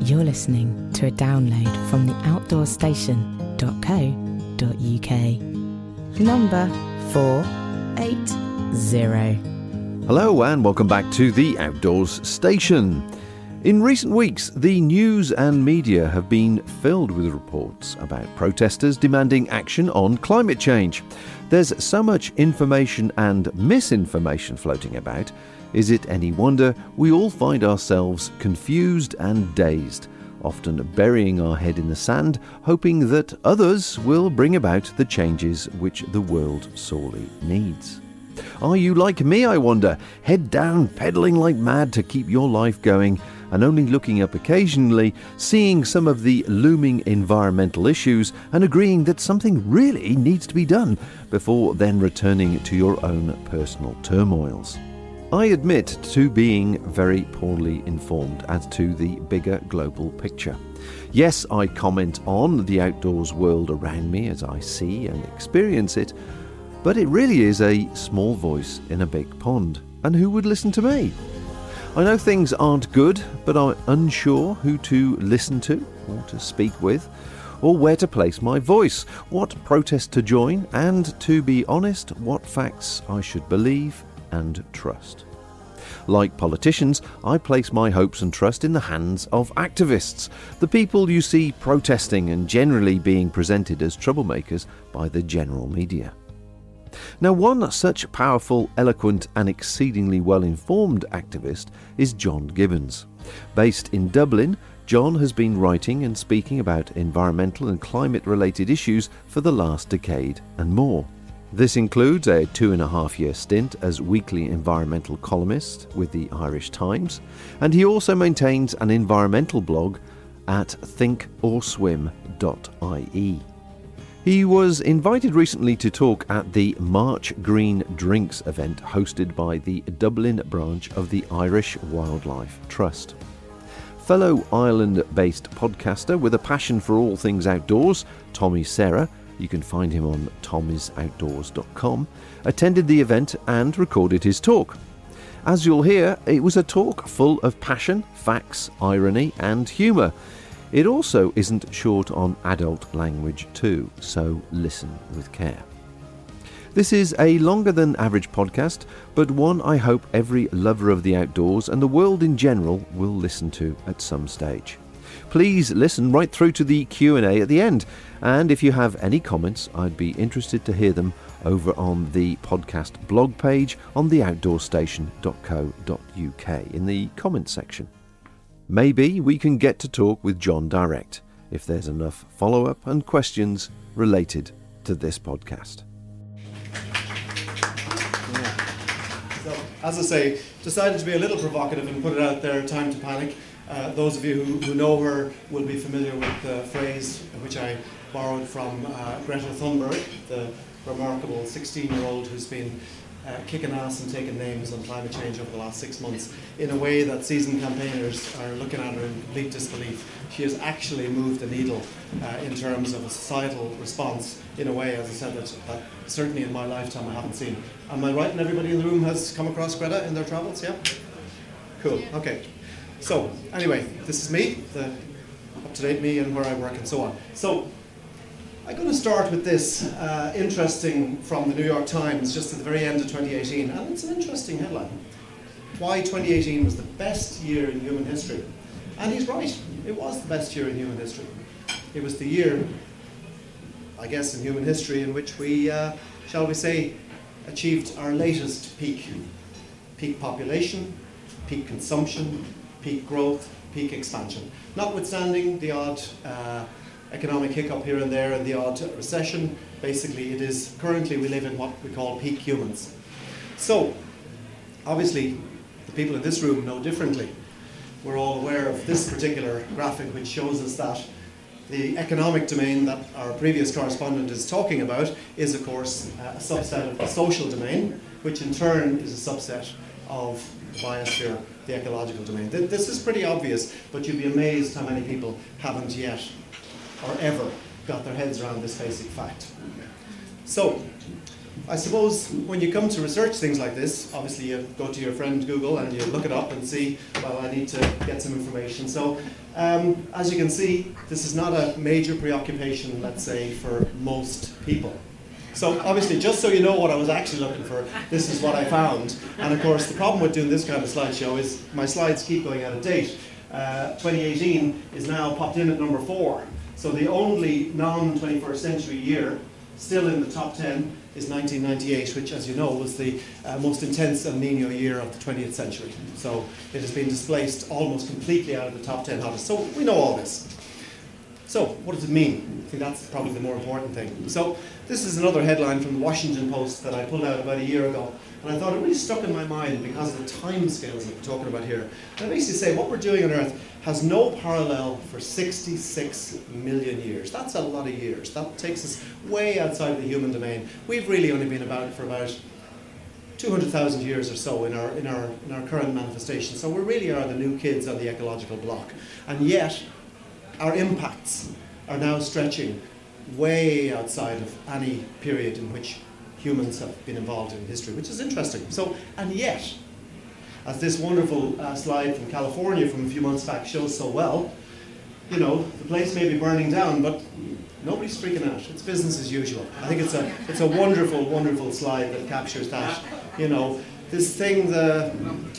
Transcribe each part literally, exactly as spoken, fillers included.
You're listening to a download from the outdoor station dot co dot uk. Number four eight zero. Hello and welcome back to the Outdoors Station. In recent weeks, the news and media have been filled with reports about protesters demanding action on climate change. There's so much information and misinformation floating about. Is it any wonder we all find ourselves confused and dazed, often burying our head in the sand, hoping that others will bring about the changes which the world sorely needs? Are you like me, I wonder, head down, pedalling like mad to keep your life going, and only looking up occasionally, seeing some of the looming environmental issues and agreeing that something really needs to be done before then returning to your own personal turmoils? I admit to being very poorly informed as to the bigger global picture. Yes, I comment on the outdoors world around me as I see and experience it, but it really is a small voice in a big pond. And who would listen to me? I know things aren't good, but I'm unsure who to listen to or to speak with, or where to place my voice, what protest to join, and, to be honest, what facts I should believe and trust. Like politicians, I place my hopes and trust in the hands of activists, the people you see protesting and generally being presented as troublemakers by the general media. Now, one such powerful, eloquent and exceedingly well-informed activist is John Gibbons. Based in Dublin, John has been writing and speaking about environmental and climate-related issues for the last decade and more. This includes a two and a half year stint as weekly environmental columnist with the Irish Times, and he also maintains an environmental blog at think or swim dot I E. He was invited recently to talk at the March Green Drinks event hosted by the Dublin branch of the Irish Wildlife Trust. Fellow Ireland-based podcaster with a passion for all things outdoors, Tommy Serra, you can find him on tommys outdoors dot com, attended the event and recorded his talk. As you'll hear, it was a talk full of passion, facts, irony and humour. It also isn't short on adult language too, so listen with care. This is a longer than average podcast, but one I hope every lover of the outdoors and the world in general will listen to at some stage. Please listen right through to the Q and A at the end, and if you have any comments, I'd be interested to hear them over on the podcast blog page on the outdoor station dot co dot uk in the comments section. Maybe we can get to talk with John direct, if there's enough follow-up and questions related to this podcast. So, as I say, decided to be a little provocative and put it out there, time to panic. Uh, those of you who, who know her will be familiar with the phrase which I borrowed from uh, Greta Thunberg, the remarkable sixteen-year-old who's been uh, kicking ass and taking names on climate change over the last six months in a way that seasoned campaigners are looking at her in complete disbelief. She has actually moved the needle uh, in terms of a societal response in a way, as I said, that, that certainly in my lifetime I haven't seen. Am I right? And everybody in the room has come across Greta in their travels? Yeah? Cool. Okay. So, anyway, this is me, the up-to-date me and where I work and so on. So, I'm going to start with this uh, interesting from the New York Times just at the very end of twenty eighteen, and it's an interesting headline. Why twenty eighteen was the best year in human history. And he's right, it was the best year in human history. It was the year, I guess, in human history in which we, uh, shall we say, achieved our latest peak. Peak population, peak consumption, peak growth, peak expansion. Notwithstanding the odd uh, economic hiccup here and there and the odd recession, basically it is, currently we live in what we call peak humans. So, obviously, the people in this room know differently. We're all aware of this particular graphic which shows us that the economic domain that our previous correspondent is talking about is, of course, a subset of the social domain, which in turn is a subset of the biosphere, the ecological domain. This is pretty obvious, but you'd be amazed how many people haven't yet or ever got their heads around this basic fact. So, I suppose when you come to research things like this, obviously you go to your friend Google and you look it up and see, well, I need to get some information. So um, as you can see, this is not a major preoccupation, let's say, for most people. So obviously, just so you know what I was actually looking for, this is what I found. And of course, the problem with doing this kind of slideshow is my slides keep going out of date. Uh, twenty eighteen is now popped in at number four. So the only non-twenty-first century year still in the top ten is nineteen ninety-eight, which, as you know, was the uh, most intense El Nino year of the twentieth century. So it has been displaced almost completely out of the top ten hottest. So we know all this. So what does it mean? I think that's probably the more important thing. So this is another headline from the Washington Post that I pulled out about a year ago. And I thought it really stuck in my mind because of the time scales that we're talking about here. And I basically say what we're doing on Earth has no parallel for sixty-six million years. That's a lot of years. That takes us way outside of the human domain. We've really only been about for about two hundred thousand years or so in our, in, our, in our current manifestation. So we really are the new kids on the ecological block. And yet, our impacts are now stretching way outside of any period in which humans have been involved in history, which is interesting. So, and yet, as this wonderful uh, slide from California from a few months back shows so well, you know, the place may be burning down, but nobody's freaking out. It's business as usual. I think it's a, it's a wonderful, wonderful slide that captures that. You know, this thing, the,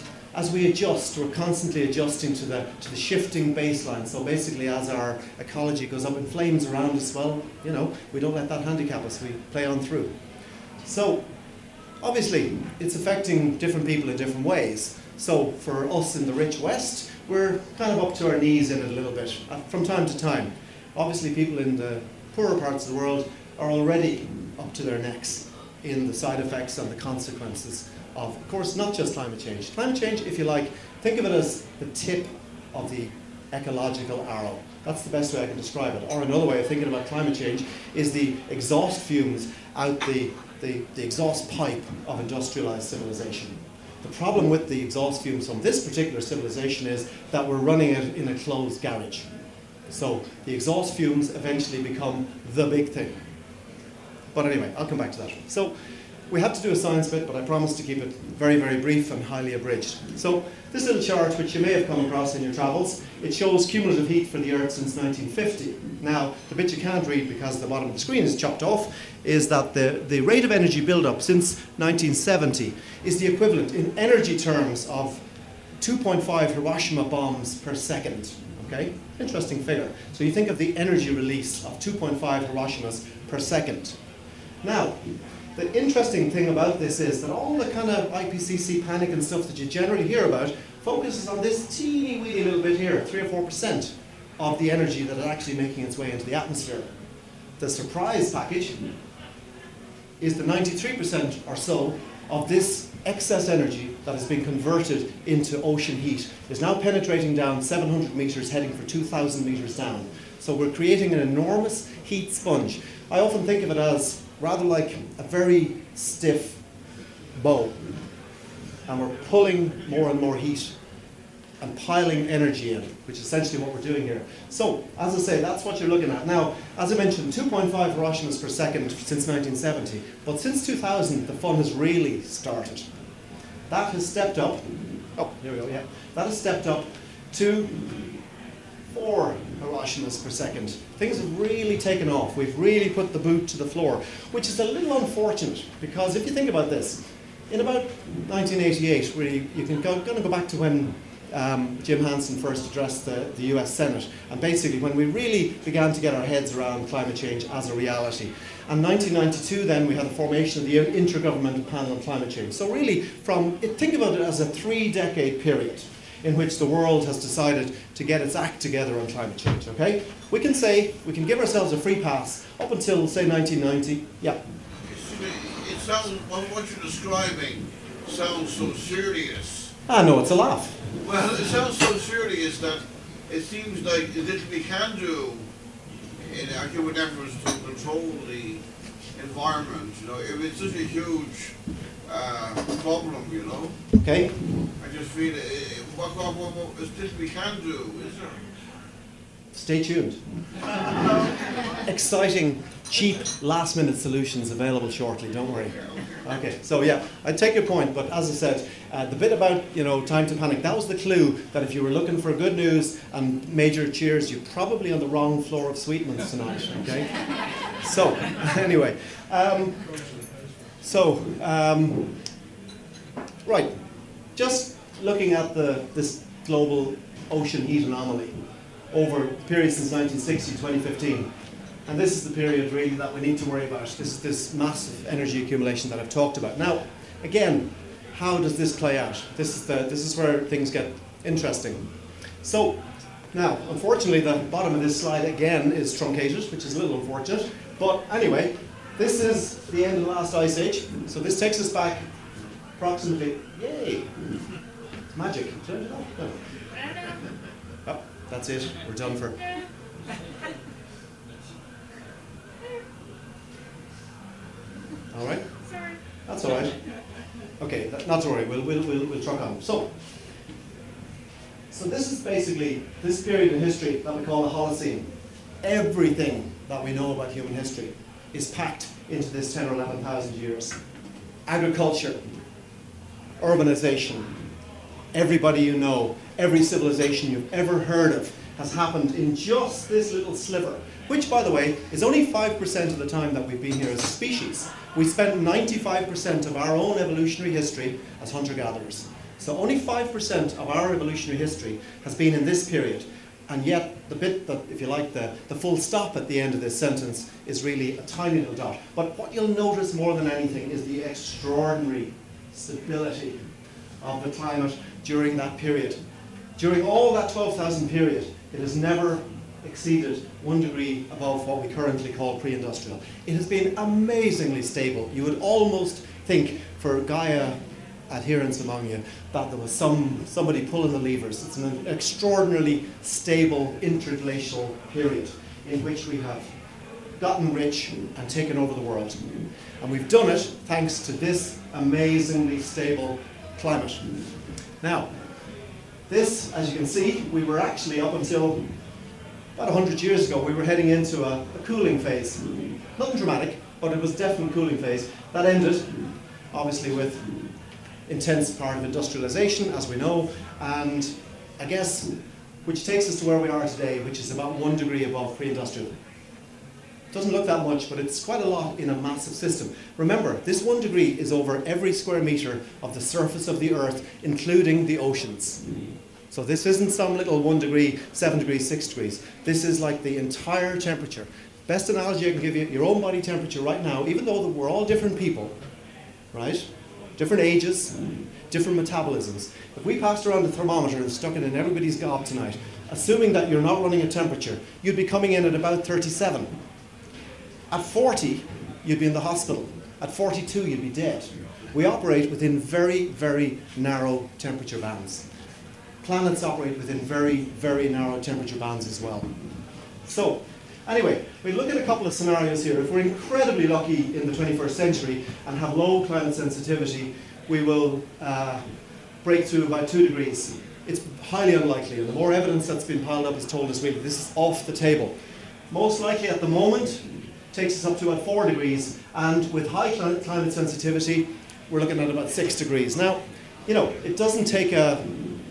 as we adjust, we're constantly adjusting to the, to the shifting baseline. So basically, as our ecology goes up in flames around us, well, you know, we don't let that handicap us. We play on through. So, obviously, it's affecting different people in different ways. So, for us in the rich West, we're kind of up to our knees in it a little bit, uh, from time to time. Obviously, people in the poorer parts of the world are already up to their necks in the side effects and the consequences of, of course, not just climate change. Climate change, if you like, think of it as the tip of the ecological arrow. That's the best way I can describe it. Or another way of thinking about climate change is the exhaust fumes out the The, the exhaust pipe of industrialized civilization. The problem with the exhaust fumes from this particular civilization is that we're running it in a closed garage. So the exhaust fumes eventually become the big thing. But anyway, I'll come back to that. So we have to do a science bit, but I promise to keep it very, very brief and highly abridged. So this little chart, which you may have come across in your travels, it shows cumulative heat for the Earth since nineteen fifty. Now, the bit you can't read because the bottom of the screen is chopped off is that the, the rate of energy buildup since nineteen seventy is the equivalent in energy terms of two point five Hiroshima bombs per second. Okay? Interesting figure. So you think of the energy release of two point five Hiroshimas per second. Now, the interesting thing about this is that all the kind of I P C C panic and stuff that you generally hear about focuses on this teeny weeny little bit here, three or four percent of the energy that is actually making its way into the atmosphere. The surprise package is the ninety-three percent or so of this excess energy that has been converted into ocean heat is now penetrating down seven hundred meters, heading for two thousand meters down. So we're creating an enormous heat sponge. I often think of it as rather like a very stiff bow, and we're pulling more and more heat and piling energy in, which is essentially what we're doing here. So, as I say, that's what you're looking at. Now, as I mentioned, two point five Hiroshimas per second since nineteen seventy, but since two thousand, the fun has really started. That has stepped up, oh, here we go, yeah. That has stepped up to four Hiroshimas per second. Things have really taken off. We've really put the boot to the floor, which is a little unfortunate, because if you think about this, in about nineteen eighty-eight, really, you can go, gonna go back to when Um, Jim Hansen first addressed the, the U S Senate, and basically when we really began to get our heads around climate change as a reality. And nineteen ninety-two then we had the formation of the Intergovernmental Panel on Climate Change. So really, from think about it as a three-decade period in which the world has decided to get its act together on climate change, okay? We can say, we can give ourselves a free pass up until, say, nineteen ninety. Yeah. It sounds, what you're describing sounds so serious. Ah, no, it's a laugh. Well, it sounds so serious that it seems like the little we can do in our human efforts to control the environment, you know, if it's such a huge uh, problem, you know. Okay. I just feel it, what, what, what, what is little we can do, is there? stay tuned. Exciting, cheap, last-minute solutions available shortly, don't worry. Okay, so yeah, I take your point, but as I said, uh, the bit about, you know, time to panic, that was the clue that if you were looking for good news and major cheers, you're probably on the wrong floor of Sweetman's tonight, okay? So, anyway, um, so, um, right, just looking at the this global ocean heat anomaly over the period since nineteen sixty to twenty fifteen. And this is the period really that we need to worry about, this, this massive energy accumulation that I've talked about. Now, again, how does this play out? This is, the, this is where things get interesting. So, now, unfortunately, the bottom of this slide again is truncated, which is a little unfortunate. But anyway, this is the end of the last ice age. So this takes us back approximately, yay, it's magic. No. Oh, that's it, we're done for. All right? Sorry. That's all right. Okay, that, not to worry, we'll, we'll, we'll, we'll truck on. So, so this is basically this period in history that we call the Holocene. Everything that we know about human history is packed into this ten or eleven thousand years. Agriculture, urbanization, everybody you know, every civilization you've ever heard of has happened in just this little sliver, which, by the way, is only five percent of the time that we've been here as a species. We spent ninety-five percent of our own evolutionary history as hunter-gatherers. So only five percent of our evolutionary history has been in this period. And yet, the bit that, if you like, the, the full stop at the end of this sentence is really a tiny little dot. But what you'll notice more than anything is the extraordinary stability of the climate during that period. During all that twelve thousand period, it has never exceeded one degree above what we currently call pre-industrial. It has been amazingly stable. You would almost think, for Gaia adherents among you, that there was some somebody pulling the levers. It's an extraordinarily stable interglacial period in which we have gotten rich and taken over the world. And we've done it thanks to this amazingly stable climate. Now, this, as you can see, we were actually up until about one hundred years ago, we were heading into a, a cooling phase. Nothing dramatic, but it was definitely a cooling phase. That ended, obviously, with intense part of industrialization, as we know, and I guess, which takes us to where we are today, which is about one degree above pre-industrial. Doesn't look that much, but it's quite a lot in a massive system. Remember, this one degree is over every square meter of the surface of the Earth, including the oceans. So this isn't some little one degree, seven degrees, six degrees. This is like the entire temperature. Best analogy I can give you, your own body temperature right now, even though we're all different people, right? Different ages, different metabolisms. If we passed around a thermometer and stuck it in everybody's gob tonight, assuming that you're not running a temperature, you'd be coming in at about thirty-seven. At forty, you'd be in the hospital. At forty-two, you'd be dead. We operate within very, very narrow temperature bands. Planets operate within very, very narrow temperature bands as well. So, anyway, we look at a couple of scenarios here. If we're incredibly lucky in the twenty-first century and have low climate sensitivity, we will uh, break through about two degrees. It's highly unlikely, and the more evidence that's been piled up has told us really this is off the table. Most likely at the moment, takes us up to about four degrees, and with high cl- climate sensitivity, we're looking at about six degrees. Now, you know, it doesn't take a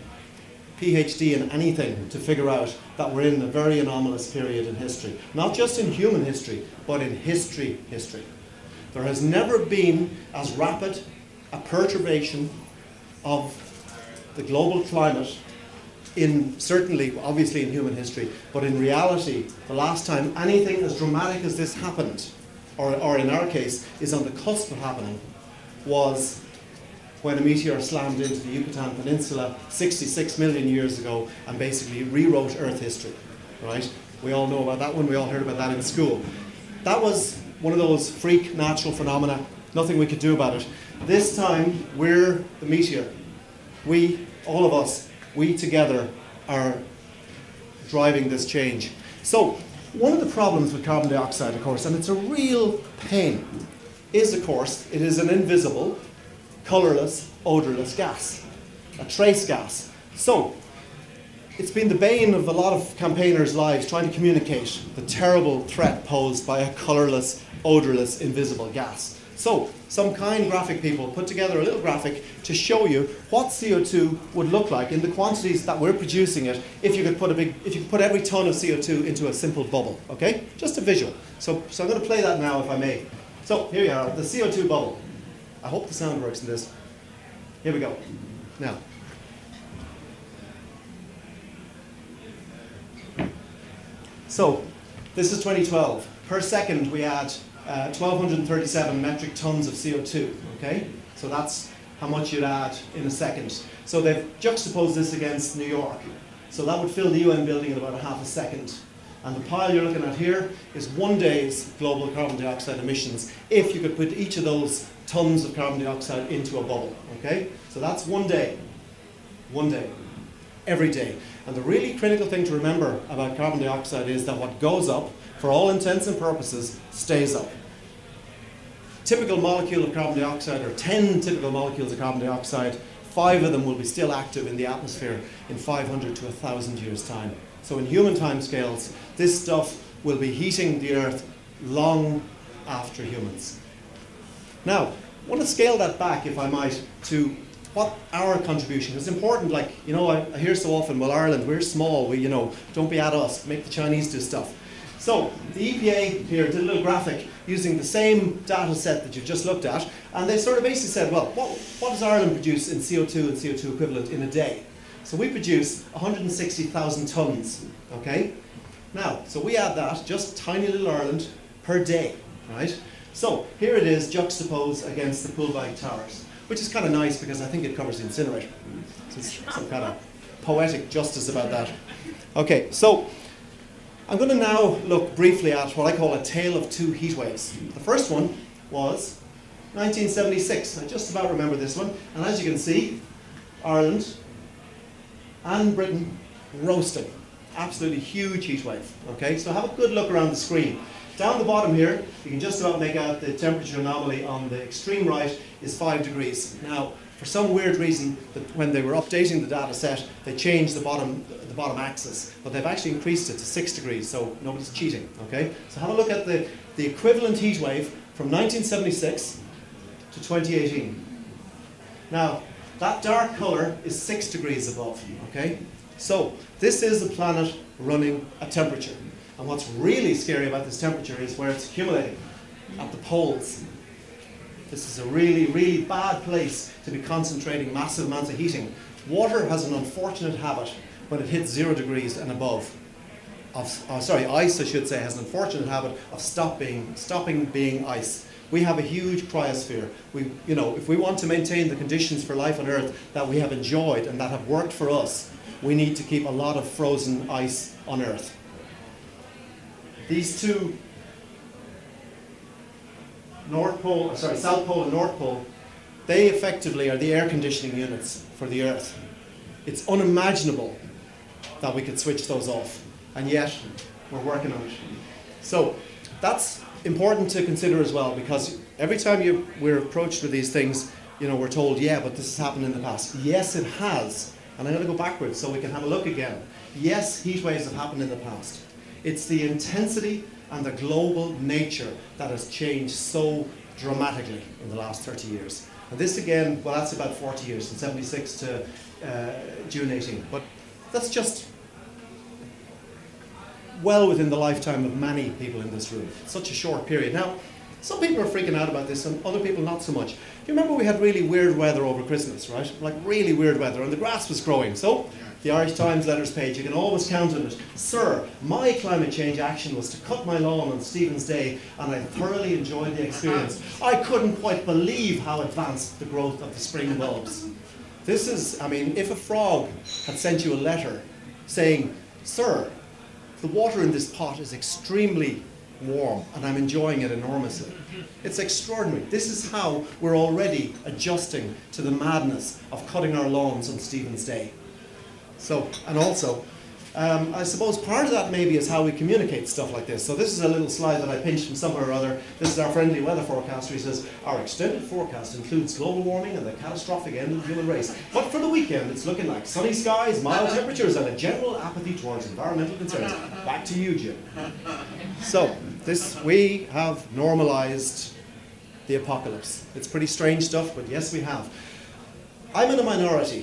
PhD in anything to figure out that we're in a very anomalous period in history. Not just in human history, but in history history. There has never been as rapid a perturbation of the global climate in, certainly, obviously in human history, but in reality, the last time anything as dramatic as this happened, or, or in our case, is on the cusp of happening, was when a meteor slammed into the Yucatan Peninsula sixty-six million years ago and basically rewrote Earth history, right? We all know about that one, we all heard about that in school. That was one of those freak natural phenomena, nothing we could do about it. This time, we're the meteor. We, all of us, we together are driving this change. So, one of the problems with carbon dioxide, of course, and it's a real pain, is, of course, it is an invisible, colourless, odourless gas, a trace gas. So, it's been the bane of a lot of campaigners' lives trying to communicate the terrible threat posed by a colourless, odourless, invisible gas. So, some kind graphic people put together a little graphic to show you what C O two would look like in the quantities that we're producing it if you could put a big, if you could put every ton of C O two into a simple bubble, okay? Just a visual. So, so I'm going to play that now if I may. So, here you are, the C O two bubble. I hope the sound works in this. Here we go. Now. So, this is twenty twelve. Per second we add uh, one thousand two hundred thirty-seven metric tons of C O two, okay? So that's how much you'd add in a second. So they've juxtaposed this against New York. So that would fill the U N building in about a half a second. And the pile you're looking at here is one day's global carbon dioxide emissions if you could put each of those tons of carbon dioxide into a bubble, okay? So that's one day, one day, every day. And the really critical thing to remember about carbon dioxide is that what goes up, for all intents and purposes, stays up. Typical molecule of carbon dioxide, or ten typical molecules of carbon dioxide, five of them will be still active in the atmosphere in five hundred to one thousand years' time. So in human timescales, this stuff will be heating the Earth long after humans. Now, I want to scale that back, if I might, to what our contribution is. Important, like, you know, I, I hear so often, well, Ireland, we're small, we, you know, don't be at us, make the Chinese do stuff. So, the E P A here did a little graphic using the same data set that you've just looked at, and they sort of basically said, well, what, what does Ireland produce in C O two and C O two equivalent in a day? So we produce one hundred sixty thousand tons, okay? Now, so we add that, just tiny little Ireland, per day, right? So, here it is juxtaposed against the Poolbag Towers, which is kind of nice because I think it covers the incinerator. So there's some kind of poetic justice about that. Okay, so I'm going to now look briefly at what I call a tale of two heat waves. The first one was nineteen seventy-six. I just about remember this one. And as you can see, Ireland and Britain roasting. Absolutely huge heat wave. Okay, so have a good look around the screen. Down the bottom here, you can just about make out the temperature anomaly on the extreme right is five degrees. Now, for some weird reason, that when they were updating the data set, they changed the bottom, the bottom axis, but they've actually increased it to six degrees, so nobody's cheating, okay? So have a look at the, the equivalent heat wave from nineteen seventy-six to twenty eighteen. Now, that dark color is six degrees above, okay? So, this is a planet running at temperature. And what's really scary about this temperature is where it's accumulating, at the poles. This is a really, really bad place to be concentrating massive amounts of heating. Water has an unfortunate habit when it hits zero degrees and above. Of, oh, sorry, ice, I should say, has an unfortunate habit of stop being, stopping being ice. We have a huge cryosphere. We, you know, if we want to maintain the conditions for life on Earth that we have enjoyed and that have worked for us, we need to keep a lot of frozen ice on Earth. These two, North Pole, sorry, South Pole and North Pole, they effectively are the air conditioning units for the Earth. It's unimaginable that we could switch those off, and yet we're working on it. So that's important to consider as well, because every time you, we're approached with these things, you know, we're told, yeah, but this has happened in the past. Yes, it has, and I'm going to go backwards so we can have a look again. Yes, heat waves have happened in the past. It's the intensity and the global nature that has changed so dramatically in the last thirty years. And this again, well, that's about forty years, from seventy-six to uh, June eighteen. But that's just well within the lifetime of many people in this room. Such a short period. Now, some people are freaking out about this and other people not so much. Do you remember we had really weird weather over Christmas, right? Like really weird weather, and the grass was growing. So, the Irish Times letters page, you can always count on it. Sir, my climate change action was to cut my lawn on Stephen's Day, and I thoroughly enjoyed the experience. I couldn't quite believe how advanced the growth of the spring bulbs. This is, I mean, if a frog had sent you a letter saying, sir, the water in this pot is extremely warm and I'm enjoying it enormously. It's extraordinary. This is how we're already adjusting to the madness of cutting our lawns on Stephen's Day. So, and also, Um, I suppose part of that maybe is how we communicate stuff like this. So this is a little slide that I pinched from somewhere or other. This is our friendly weather forecaster. He says, our extended forecast includes global warming and the catastrophic end of the human race. But for the weekend, it's looking like sunny skies, mild temperatures, and a general apathy towards environmental concerns. Back to you, Jim. So this, we have normalized the apocalypse. It's pretty strange stuff, but yes, we have. I'm in a minority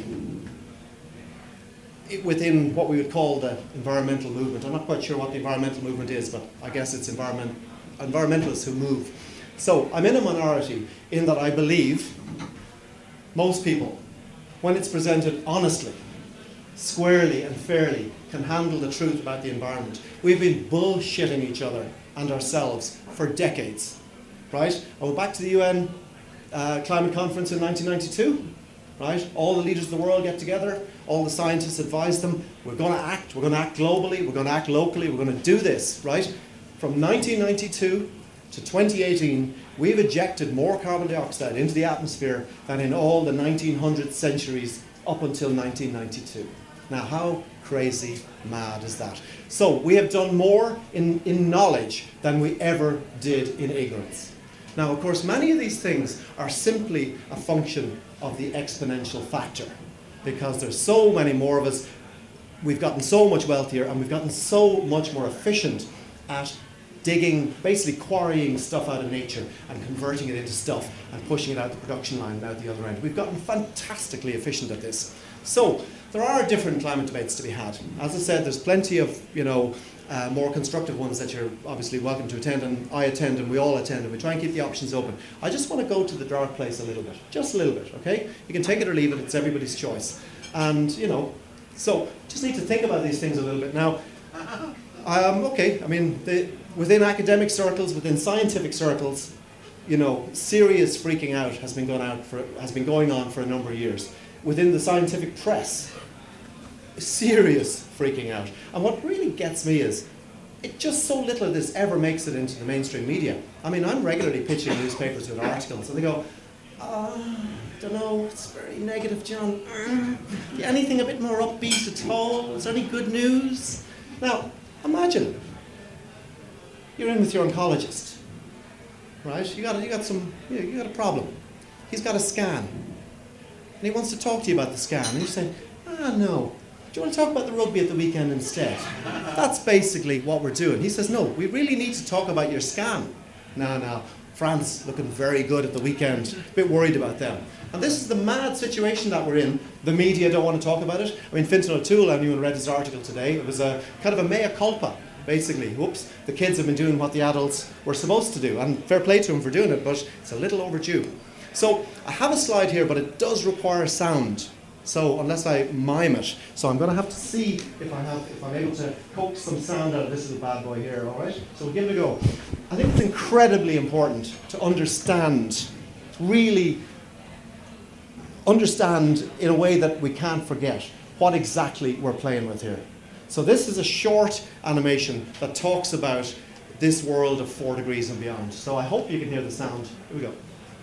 within what we would call the environmental movement. I'm not quite sure what the environmental movement is, but I guess it's environment, environmentalists who move. So I'm in a minority in that I believe most people, when it's presented honestly, squarely and fairly, can handle the truth about the environment. We've been bullshitting each other and ourselves for decades, right? I went back to the U N uh, climate conference in nineteen ninety-two. Right? All the leaders of the world get together, all the scientists advise them, we're going to act, we're going to act globally, we're going to act locally, we're going to do this, right? From nineteen ninety-two to twenty eighteen, we've ejected more carbon dioxide into the atmosphere than in all the nineteen hundred centuries up until nineteen ninety-two. Now, how crazy mad is that? So, we have done more in, in knowledge than we ever did in ignorance. Now, of course, many of these things are simply a function of the exponential factor, because there's so many more of us. We've gotten so much wealthier, and we've gotten so much more efficient at digging, basically quarrying stuff out of nature and converting it into stuff and pushing it out the production line and out the other end. We've gotten fantastically efficient at this. So there are different climate debates to be had. As I said, there's plenty of, you know, Uh, more constructive ones that you're obviously welcome to attend, and I attend, and we all attend, and we try and keep the options open. I just want to go to the dark place a little bit, just a little bit, okay? You can take it or leave it, it's everybody's choice. And, you know, so just need to think about these things a little bit. Now, um, okay, I mean, the, within academic circles, within scientific circles, you know, serious freaking out has been going out for, has been going on for a number of years. Within the scientific press, serious freaking out. And what really gets me is, it just so little of this ever makes it into the mainstream media. I mean, I'm regularly pitching newspapers with articles, and they go, oh, I don't know, it's very negative, John. Uh, anything a bit more upbeat at all? Is there any good news? Now, imagine, you're in with your oncologist, right? You got, you got some, you, know, you got a problem. He's got a scan, and he wants to talk to you about the scan, and you say, ah, no. Do you want to talk about the rugby at the weekend instead? That's basically what we're doing. He says, no, we really need to talk about your scan. No, no, France looking very good at the weekend. A bit worried about them. And this is the mad situation that we're in. The media don't want to talk about it. I mean, Fintan O'Toole, I knew and read his article today. It was a kind of a mea culpa, basically. Whoops, the kids have been doing what the adults were supposed to do. And fair play to them for doing it, but it's a little overdue. So I have a slide here, but it does require sound. So unless I mime it, so I'm going to have to see if I have, if I'm able to coax some sound out of this little bad boy here. All right. So we'll give it a go. I think it's incredibly important to understand, really understand in a way that we can't forget what exactly we're playing with here. So this is a short animation that talks about this world of four degrees and beyond. So I hope you can hear the sound. Here we go.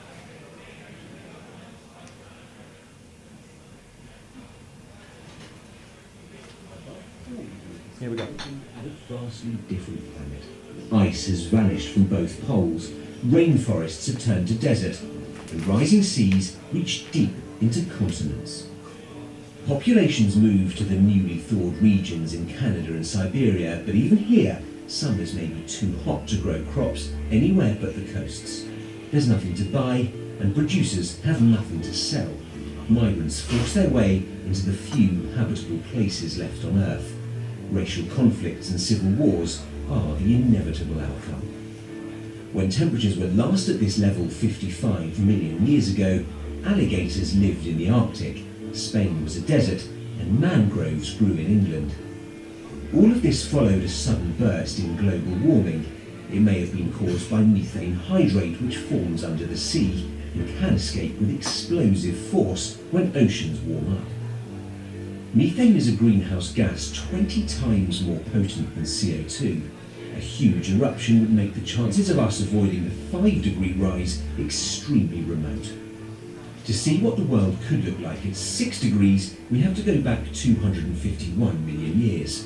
Here we go. A vastly different planet. Ice has vanished from both poles, rainforests have turned to desert, and rising seas reach deep into continents. Populations move to the newly thawed regions in Canada and Siberia, but even here, summers may be too hot to grow crops anywhere but the coasts. There's nothing to buy, and producers have nothing to sell. Migrants force their way into the few habitable places left on Earth. Racial conflicts and civil wars are the inevitable outcome. When temperatures were last at this level fifty-five million years ago, alligators lived in the Arctic, Spain was a desert, and mangroves grew in England. All of this followed a sudden burst in global warming. It may have been caused by methane hydrate, which forms under the sea and can escape with explosive force when oceans warm up. Methane is a greenhouse gas twenty times more potent than C O two. A huge eruption would make the chances of us avoiding the five degree rise extremely remote. To see what the world could look like at six degrees, we have to go back two hundred fifty-one million years.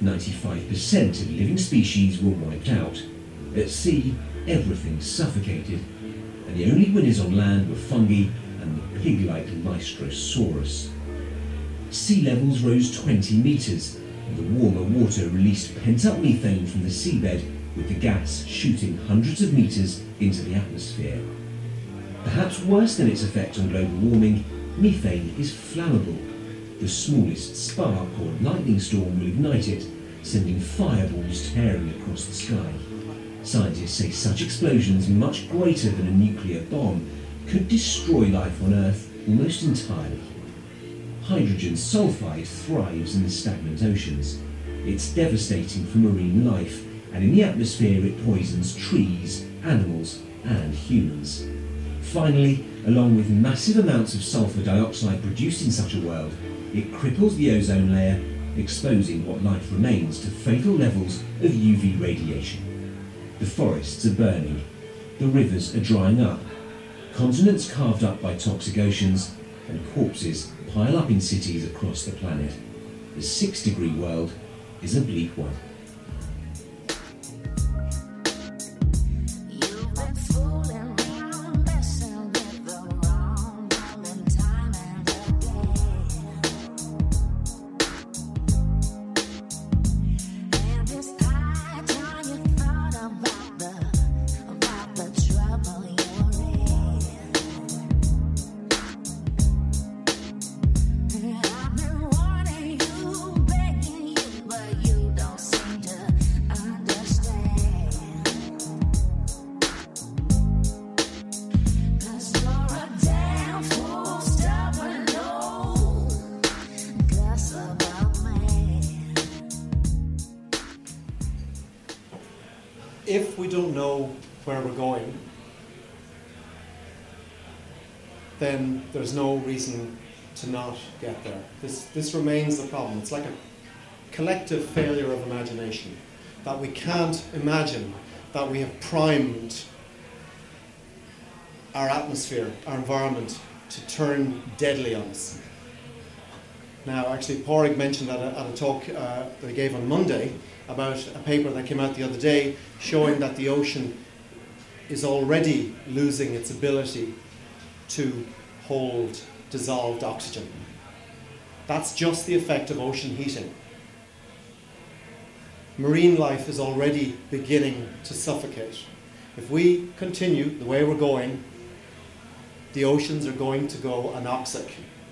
ninety-five percent of living species were wiped out. At sea, everything suffocated, and the only winners on land were fungi and the pig-like Lystrosaurus. Sea levels rose twenty metres, and the warmer water released pent-up methane from the seabed, with the gas shooting hundreds of metres into the atmosphere. Perhaps worse than its effect on global warming, methane is flammable. The smallest spark or lightning storm will ignite it, sending fireballs tearing across the sky. Scientists say such explosions, much greater than a nuclear bomb, could destroy life on Earth almost entirely. Hydrogen sulfide thrives in the stagnant oceans. It's devastating for marine life, and in the atmosphere it poisons trees, animals, and humans. Finally, along with massive amounts of sulfur dioxide produced in such a world, it cripples the ozone layer, exposing what life remains to fatal levels of U V radiation. The forests are burning, the rivers are drying up, continents carved up by toxic oceans, and corpses pile up in cities across the planet. The six-degree world is a bleak one. If we don't know where we're going, then there's no reason to not get there. This, this remains the problem. It's like a collective failure of imagination, that we can't imagine that we have primed our atmosphere, our environment, to turn deadly on us. Now, actually, Pádraig mentioned at a, at a talk uh, that he gave on Monday about a paper that came out the other day showing that the ocean is already losing its ability to hold dissolved oxygen. That's just the effect of ocean heating. Marine life is already beginning to suffocate. If we continue the way we're going, the oceans are going to go anoxic.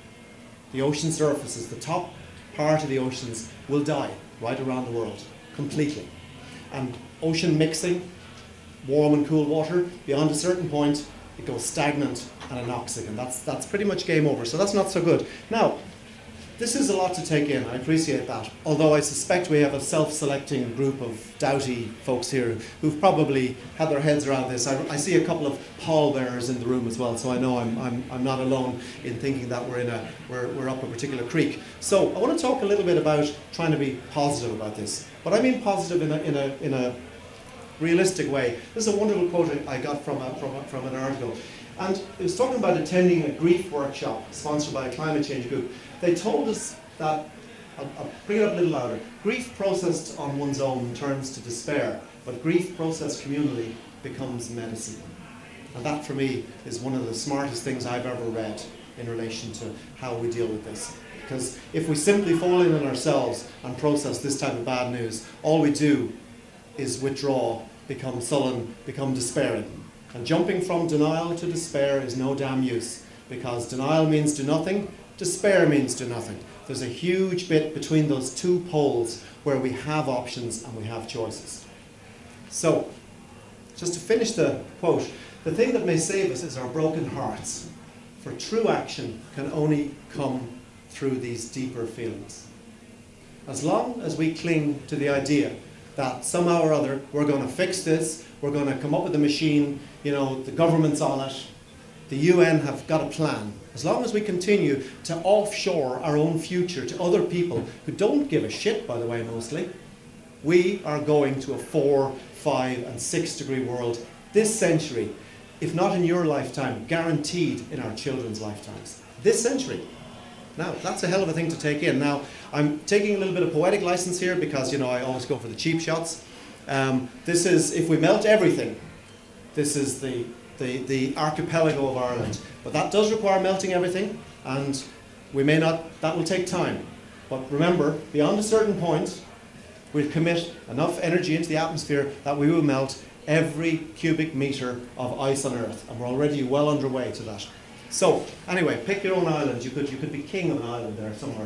The ocean surfaces, the top part of the oceans, will die right around the world, completely. And ocean mixing, warm and cool water, beyond a certain point, it goes stagnant and anoxic, and that's, that's pretty much game over. So that's not so good. Now, this is a lot to take in, I appreciate that. Although I suspect we have a self-selecting group of doughty folks here who've probably had their heads around this. I, I see a couple of pallbearers in the room as well, so I know I'm, I'm, I'm not alone in thinking that we're, in a, we're, we're up a particular creek. So I want to talk a little bit about trying to be positive about this. But I mean positive in a, in a, in a realistic way. This is a wonderful quote I got from, a, from, a, from an article. And it was talking about attending a grief workshop sponsored by a climate change group. They told us that, I'll, I'll bring it up a little louder, grief processed on one's own turns to despair, but grief processed communally becomes medicine. And that for me is one of the smartest things I've ever read in relation to how we deal with this. Because if we simply fall in on ourselves and process this type of bad news, all we do is withdraw, become sullen, become despairing. And jumping from denial to despair is no damn use, because denial means do nothing, despair means do nothing. There's a huge bit between those two poles where we have options and we have choices. So, just to finish the quote, the thing that may save us is our broken hearts, for true action can only come through these deeper feelings. As long as we cling to the idea that somehow or other we're going to fix this, we're going to come up with a machine, you know, the government's on it, the U N have got a plan. As long as we continue to offshore our own future to other people who don't give a shit, by the way, mostly, we are going to a four, five, and six degree world this century, if not in your lifetime, guaranteed in our children's lifetimes. This century. Now, that's a hell of a thing to take in. Now, I'm taking a little bit of poetic license here because, you know, I always go for the cheap shots. Um, this is, if we melt everything, this is the, the, the archipelago of Ireland. But that does require melting everything, and we may not, that will take time. But remember, beyond a certain point, we'll commit enough energy into the atmosphere that we will melt every cubic metre of ice on Earth. And we're already well underway to that. So, anyway, pick your own island. You could, you could be king of an island there somewhere.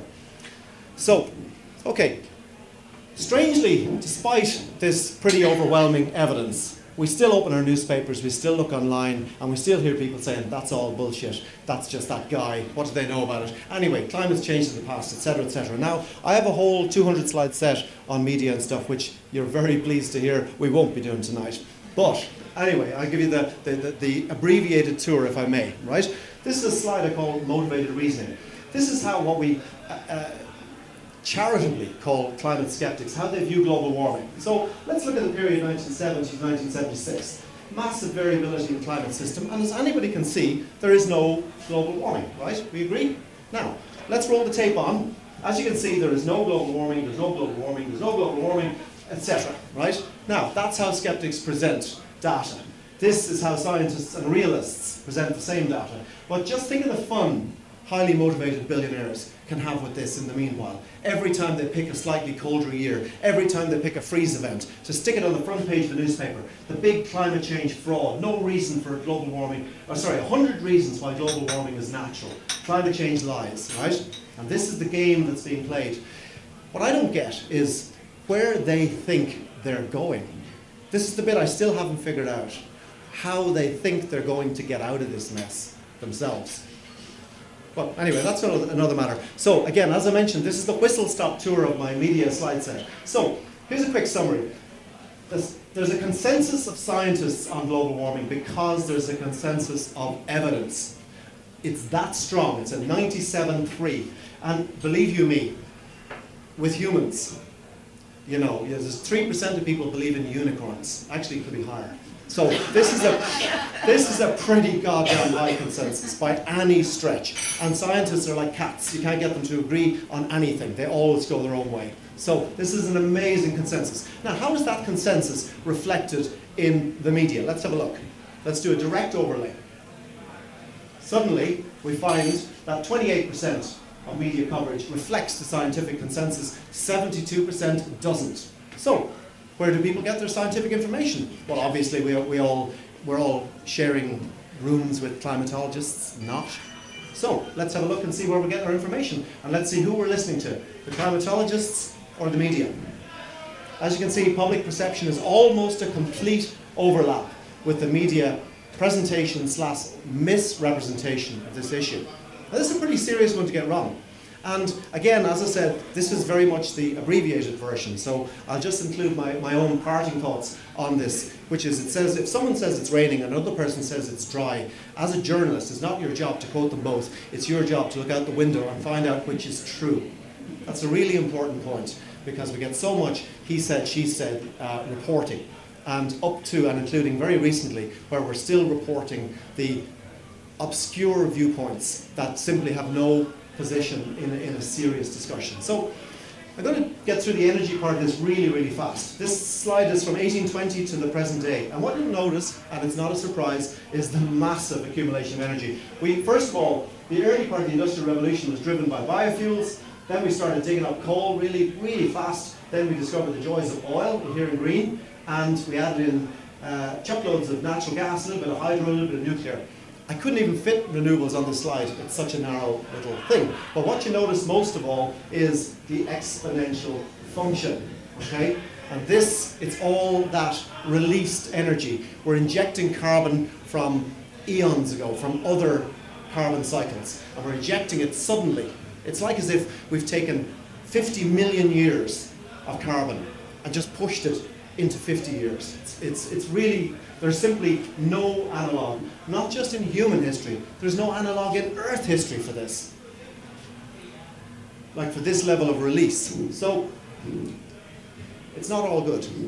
So, okay. Strangely, despite this pretty overwhelming evidence, we still open our newspapers, we still look online, and we still hear people saying, that's all bullshit, that's just that guy, what do they know about it? Anyway, climate's changed in the past, et cetera, et cetera. Now, I have a whole two hundred slide set on media and stuff, which you're very pleased to hear we won't be doing tonight. But, anyway, I'll give you the, the, the, the abbreviated tour, if I may, right? This is a slide I call motivated reasoning. This is how what we uh, uh, charitably call climate skeptics, how they view global warming. So let's look at the period nineteen seventy to nineteen seventy-six. Massive variability in the climate system, and as anybody can see, there is no global warming, right? We agree? Now, let's roll the tape on. As you can see, there is no global warming, there's no global warming, there's no global warming, et cetera, right? Now, that's how skeptics present data. This is how scientists and realists present the same data. But just think of the fun highly motivated billionaires can have with this in the meanwhile. Every time they pick a slightly colder year, every time they pick a freeze event, to stick it on the front page of the newspaper, the big climate change fraud, no reason for global warming, or sorry, a hundred reasons why global warming is natural. Climate change lies, right? And this is the game that's being played. What I don't get is where they think they're going. This is the bit I still haven't figured out. How they think they're going to get out of this mess themselves. Well, anyway, that's another matter. So, again, as I mentioned, this is the whistle-stop tour of my media slide set. So, here's a quick summary. There's, there's a consensus of scientists on global warming because there's a consensus of evidence. It's that strong. It's a ninety-seven three. And believe you me, with humans, you know, there's three percent of people believe in unicorns. Actually, it could be higher. So this is a this is a pretty goddamn high consensus by any stretch. And scientists are like cats. You can't get them to agree on anything. They always go their own way. So this is an amazing consensus. Now, how is that consensus reflected in the media? Let's have a look. Let's do a direct overlay. Suddenly, we find that twenty-eight percent of media coverage reflects the scientific consensus, seventy-two percent doesn't. So, where do people get their scientific information? Well, obviously, we, we all, we're all sharing rooms with climatologists, not. So, let's have a look and see where we get our information. And let's see who we're listening to, the climatologists or the media. As you can see, public perception is almost a complete overlap with the media presentation slash misrepresentation of this issue. Now, this is a pretty serious one to get wrong. And again, as I said, this is very much the abbreviated version, so I'll just include my, my own parting thoughts on this, which is it says, if someone says it's raining and another person says it's dry, as a journalist, it's not your job to quote them both, it's your job to look out the window and find out which is true. That's a really important point, because we get so much he said, she said uh, reporting, and up to and including very recently, where we're still reporting the obscure viewpoints that simply have no position in a, in a serious discussion. So I'm going to get through the energy part of this really, really fast. This slide is from eighteen twenty to the present day. And what you'll notice, and it's not a surprise, is the massive accumulation of energy. We, first of all, the early part of the Industrial Revolution was driven by biofuels. Then we started digging up coal really, really fast. Then we discovered the joys of oil, here in green. And we added in uh, chuckloads of natural gas, a little bit of hydro, a little bit of nuclear. I couldn't even fit renewables on this slide. It's such a narrow little thing. But what you notice most of all is the exponential function, okay? And this, it's all that released energy. We're injecting carbon from eons ago, from other carbon cycles, and we're injecting it suddenly. It's like as if we've taken fifty million years of carbon and just pushed it into fifty years. It's, it's, it's really, there's simply no analogue, not just in human history, there's no analogue in Earth history for this. Like for this level of release. So, it's not all good. It'd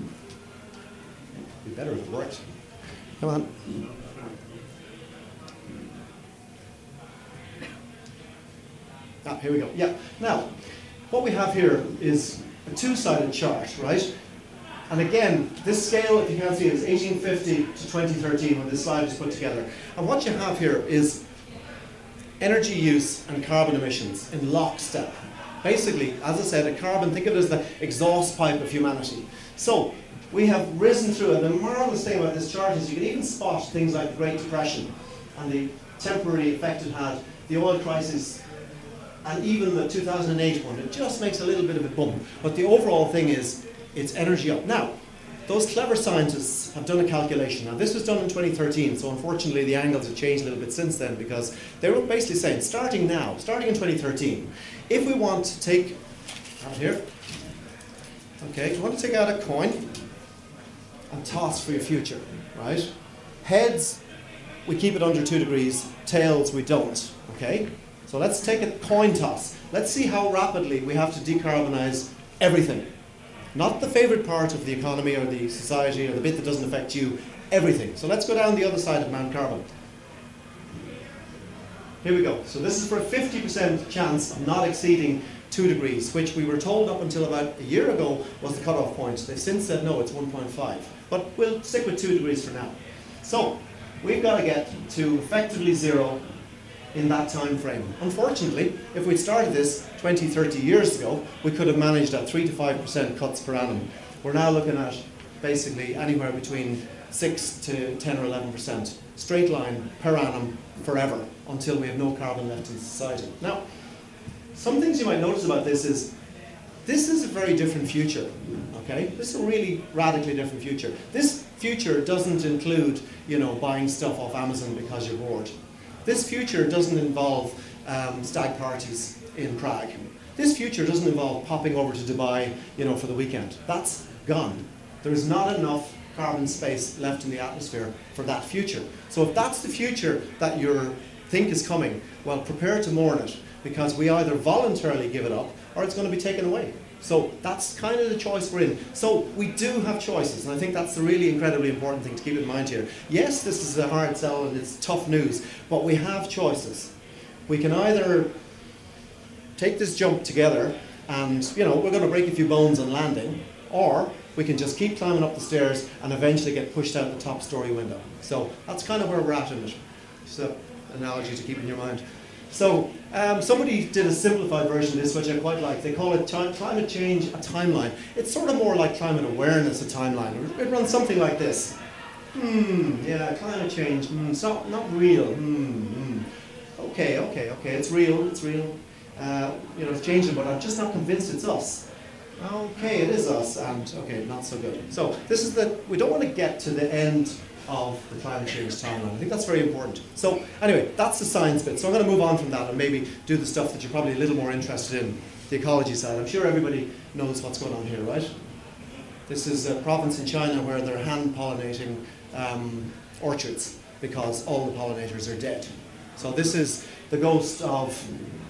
be better if it worked. Come on. Ah, here we go. Yeah. Now, what we have here is a two-sided chart, right? And again, this scale, if you can't see it, is eighteen fifty to twenty thirteen when this slide is put together. And what you have here is energy use and carbon emissions in lockstep. Basically, as I said, a carbon, think of it as the exhaust pipe of humanity. So, we have risen through, and the marvelous thing about this chart is you can even spot things like the Great Depression and the temporary effect it had, the oil crisis, and even the two thousand eight one. It just makes a little bit of a bump. But the overall thing is, it's energy up. Now, those clever scientists have done a calculation. Now, this was done in twenty thirteen, so unfortunately the angles have changed a little bit since then, because they were basically saying, starting now, starting in twenty thirteen, if we want to take, out here, okay, you want to take out a coin and toss for your future, right? Heads, we keep it under two degrees, tails, we don't, okay? So let's take a coin toss. Let's see how rapidly we have to decarbonize everything. Not the favorite part of the economy or the society or the bit that doesn't affect you, everything. So let's go down the other side of Mount Carbon. Here we go. So this is for a fifty percent chance of not exceeding two degrees, which we were told up until about a year ago was the cutoff point. They've since said no, it's one point five. But we'll stick with two degrees for now. So we've got to get to effectively zero in that time frame. Unfortunately, if we'd started this twenty, thirty years ago, we could have managed at three to five percent cuts per annum. We're now looking at basically anywhere between six to ten or eleven percent straight line per annum forever until we have no carbon left in society. Now, some things you might notice about this is this is a very different future, okay? This is a really radically different future. This future doesn't include, you know, buying stuff off Amazon because you're bored. This future doesn't involve um, stag parties in Prague. This future doesn't involve popping over to Dubai, you know, for the weekend. That's gone. There's not enough carbon space left in the atmosphere for that future. So if that's the future that you think is coming, well, prepare to mourn it, because we either voluntarily give it up or it's going to be taken away. So that's kind of the choice we're in. So we do have choices, and I think that's the really incredibly important thing to keep in mind here. Yes, this is a hard sell and it's tough news, but we have choices. We can either take this jump together and, you know, we're going to break a few bones on landing, or we can just keep climbing up the stairs and eventually get pushed out the top story window. So that's kind of where we're at in it. So, analogy to keep in your mind. So, um, somebody did a simplified version of this, which I quite like. They call it t- climate change a timeline. It's sort of more like climate awareness a timeline. It runs something like this. Hmm, yeah, climate change, hmm, it's not, not real. Hmm, hmm. Okay, okay, okay, it's real, it's real. Uh, you know, it's changing, but I'm just not convinced it's us. Okay, it is us, and okay, not so good. So this is the, we don't want to get to the end of the climate change timeline. I think that's very important. So anyway, that's the science bit. So I'm going to move on from that and maybe do the stuff that you're probably a little more interested in, the ecology side. I'm sure everybody knows what's going on here, right? This is a province in China where they're hand pollinating um, orchards because all the pollinators are dead. So this is the ghost of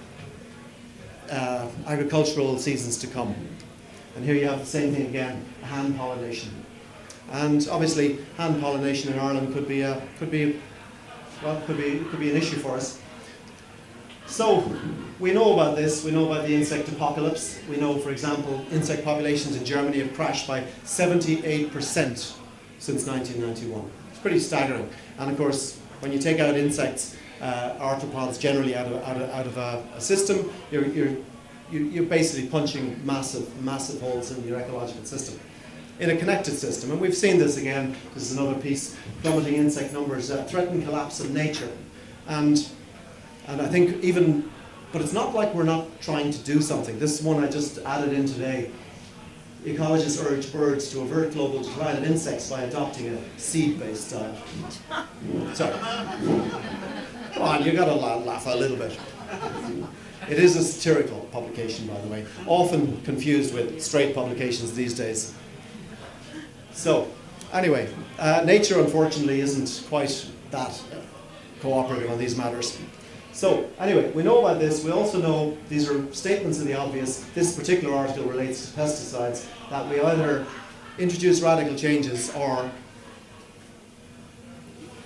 uh, agricultural seasons to come. And here you have the same thing again, hand pollination. And obviously, hand pollination in Ireland could be a, could be, well, could be could be an issue for us. So we know about this. We know about the insect apocalypse. We know, for example, insect populations in Germany have crashed by seventy-eight percent since nineteen ninety-one. It's pretty staggering. And of course, when you take out insects, uh, arthropods generally out of out of, out of a, a system, you're you're you're basically punching massive massive holes in your ecological system. In a connected system, and we've seen this again. This is another piece. Plummeting insect numbers uh, threaten collapse of nature, and and I think even, but it's not like we're not trying to do something. This is one I just added in today. Ecologists urge birds to avert global decline of insects by adopting a seed-based diet. Sorry, come on, you got to laugh a little bit. It is a satirical publication, by the way, often confused with straight publications these days. So, anyway, uh, nature unfortunately isn't quite that cooperative on these matters. So, anyway, we know about this. We also know, these are statements in the obvious, this particular article relates to pesticides, that we either introduce radical changes or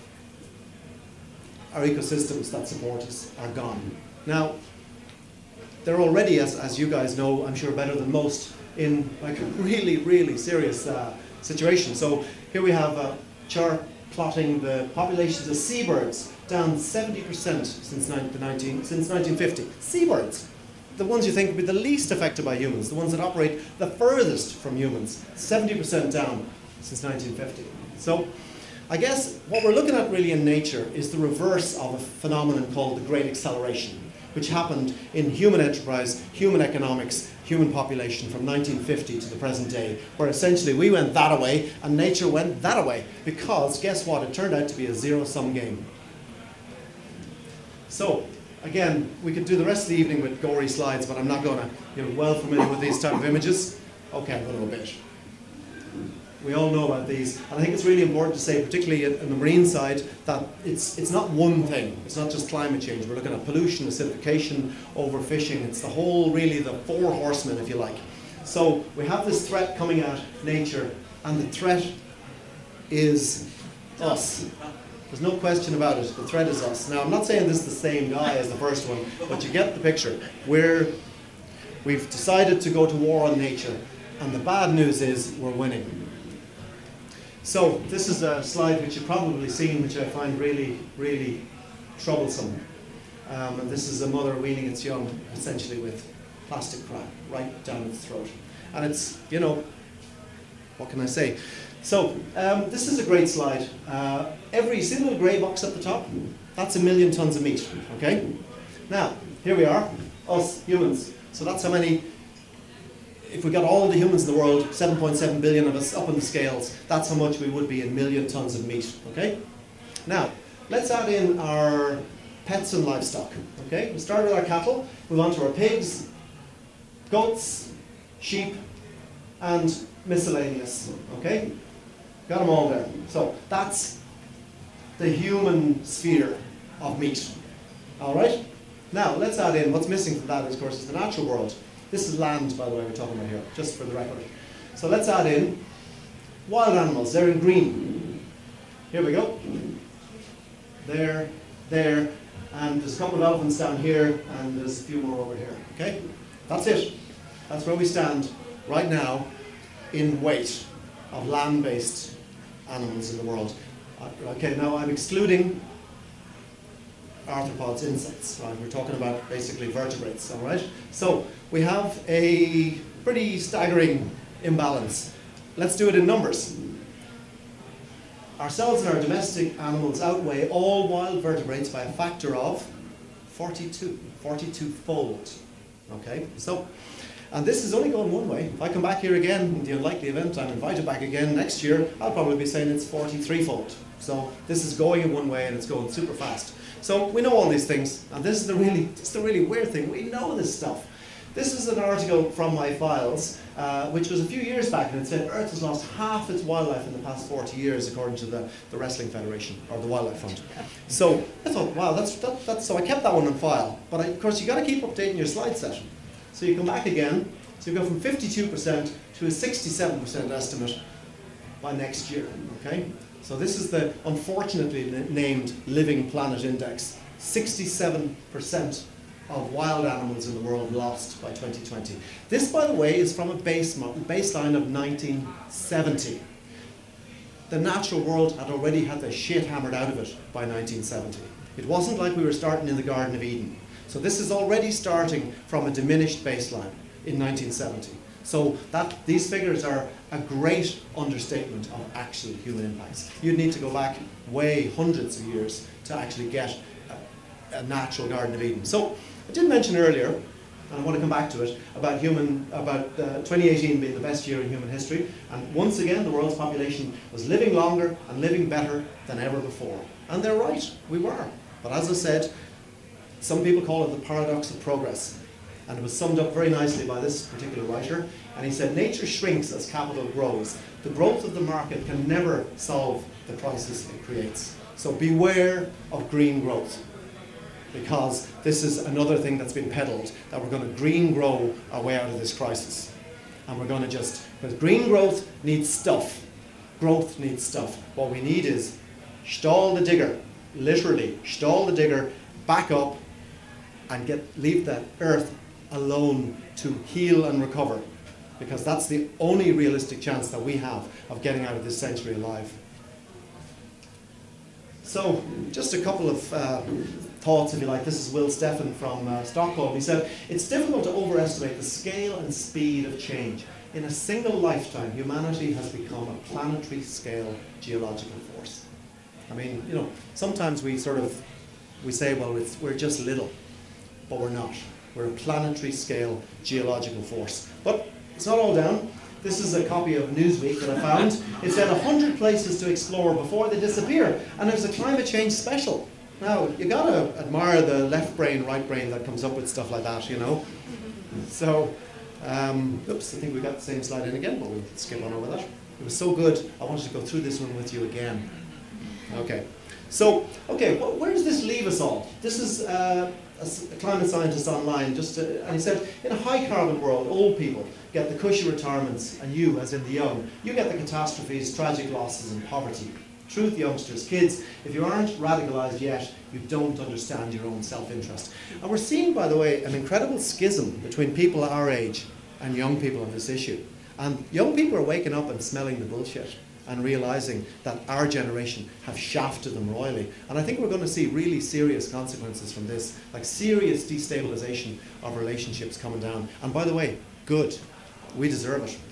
our ecosystems that support us are gone. Now, they're already, as, as you guys know, I'm sure better than most, in like a really, really serious uh, situation. So here we have a chart plotting the populations of seabirds down seventy percent since, the nineteen, since nineteen fifty. Seabirds, the ones you think would be the least affected by humans, the ones that operate the furthest from humans, seventy percent down since nineteen fifty. So I guess what we're looking at really in nature is the reverse of a phenomenon called the Great Acceleration, which happened in human enterprise, human economics, human population from nineteen fifty to the present day, where essentially we went that away and nature went that away, because guess what? It turned out to be a zero-sum game. So, again, we could do the rest of the evening with gory slides, but I'm not going to. You're well familiar with these type of images. Okay, a little bit. We all know about these, and I think it's really important to say, particularly on the marine side, that it's it's not one thing. It's not just climate change. We're looking at pollution, acidification, overfishing. It's the whole, really, the four horsemen, if you like. So we have this threat coming at nature, and the threat is us. There's no question about it. The threat is us. Now, I'm not saying this is the same guy as the first one, but you get the picture. We're, we've decided to go to war on nature, and the bad news is we're winning. So this is a slide which you've probably seen, which I find really, really troublesome. Um, and this is a mother weaning its young, essentially with plastic crap right down its throat. And it's, you know, what can I say? So um, this is a great slide. Uh, every single grey box at the top, that's a million tons of meat, okay? Now, here we are, us humans. So that's how many, if we got all the humans in the world, seven point seven billion of us up on the scales, that's how much we would be in million tons of meat, okay? Now, let's add in our pets and livestock, okay? We'll start with our cattle, move on to our pigs, goats, sheep, and miscellaneous, okay? Got them all there. So that's the human sphere of meat, all right? Now, let's add in, what's missing from that, of course, is the natural world. This is land, by the way, we're talking about here, just for the record. So let's add in wild animals. They're in green. Here we go. There, there, and there's a couple of elephants down here, and there's a few more over here, okay? That's it. That's where we stand right now in weight of land-based animals in the world. Okay, now I'm excluding arthropods, insects, right? We're talking about basically vertebrates, all right? So we have a pretty staggering imbalance. Let's do it in numbers. Ourselves and our domestic animals outweigh all wild vertebrates by a factor of forty-two, forty-two-fold, okay? So, and this is only going one way. If I come back here again, in the unlikely event I'm invited back again next year, I'll probably be saying it's forty-three-fold. So this is going in one way and it's going super fast. So we know all these things, and this is the really, this is the really weird thing. We know this stuff. This is an article from my files, uh, which was a few years back, and it said Earth has lost half its wildlife in the past forty years, according to the, the Wrestling Federation, or the Wildlife Fund. So I thought, wow, that's, that, that's, so I kept that one on file. But I, of course, you got to keep updating your slide set. So you come back again, so you go from fifty-two percent to a sixty-seven percent estimate by next year, okay? So this is the unfortunately named Living Planet Index. sixty-seven percent of wild animals in the world lost by twenty twenty. This, by the way, is from a base baseline of nineteen seventy. The natural world had already had the shit hammered out of it by nineteen seventy. It wasn't like we were starting in the Garden of Eden. So this is already starting from a diminished baseline in nineteen seventy. So that these figures are a great understatement of actual human impacts. You'd need to go back way hundreds of years to actually get a, a natural Garden of Eden. So I did mention earlier, and I want to come back to it, about human about uh, twenty eighteen being the best year in human history. And once again, the world's population was living longer and living better than ever before. And they're right, we were. But as I said, some people call it the paradox of progress. And it was summed up very nicely by this particular writer. And he said, nature shrinks as capital grows. The growth of the market can never solve the crisis it creates. So beware of green growth, because this is another thing that's been peddled, that we're going to green grow our way out of this crisis. And we're going to just, because green growth needs stuff. Growth needs stuff. What we need is stall the digger, literally, stall the digger, back up, and get leave that earth alone to heal and recover, because that's the only realistic chance that we have of getting out of this century alive. So, just a couple of uh, thoughts, if you like. This is Will Steffen from uh, Stockholm. He said, it's difficult to overestimate the scale and speed of change. In a single lifetime, humanity has become a planetary scale geological force. I mean, you know, sometimes we sort of, we say, well, it's, we're just little, but we're not. We're a planetary scale geological force. But it's not all down. This is a copy of Newsweek that I found. It said one hundred places to explore before they disappear, and there's a climate change special. Now, you gotta admire the left brain, right brain that comes up with stuff like that, you know. So, um, oops, I think we got the same slide in again, but we'll skip on over that. It was so good, I wanted to go through this one with you again. Okay, so, okay, well, where does this leave us all? This is uh, a, a climate scientist online, just to, and he said, in a high carbon world, old people get the cushy retirements, and you, as in the young, you get the catastrophes, tragic losses, and poverty. Truth, youngsters, kids, if you aren't radicalized yet, you don't understand your own self-interest. And we're seeing, by the way, an incredible schism between people our age and young people on this issue. And young people are waking up and smelling the bullshit and realizing that our generation have shafted them royally. And I think we're going to see really serious consequences from this, like serious destabilization of relationships coming down. And by the way, good. We deserve it.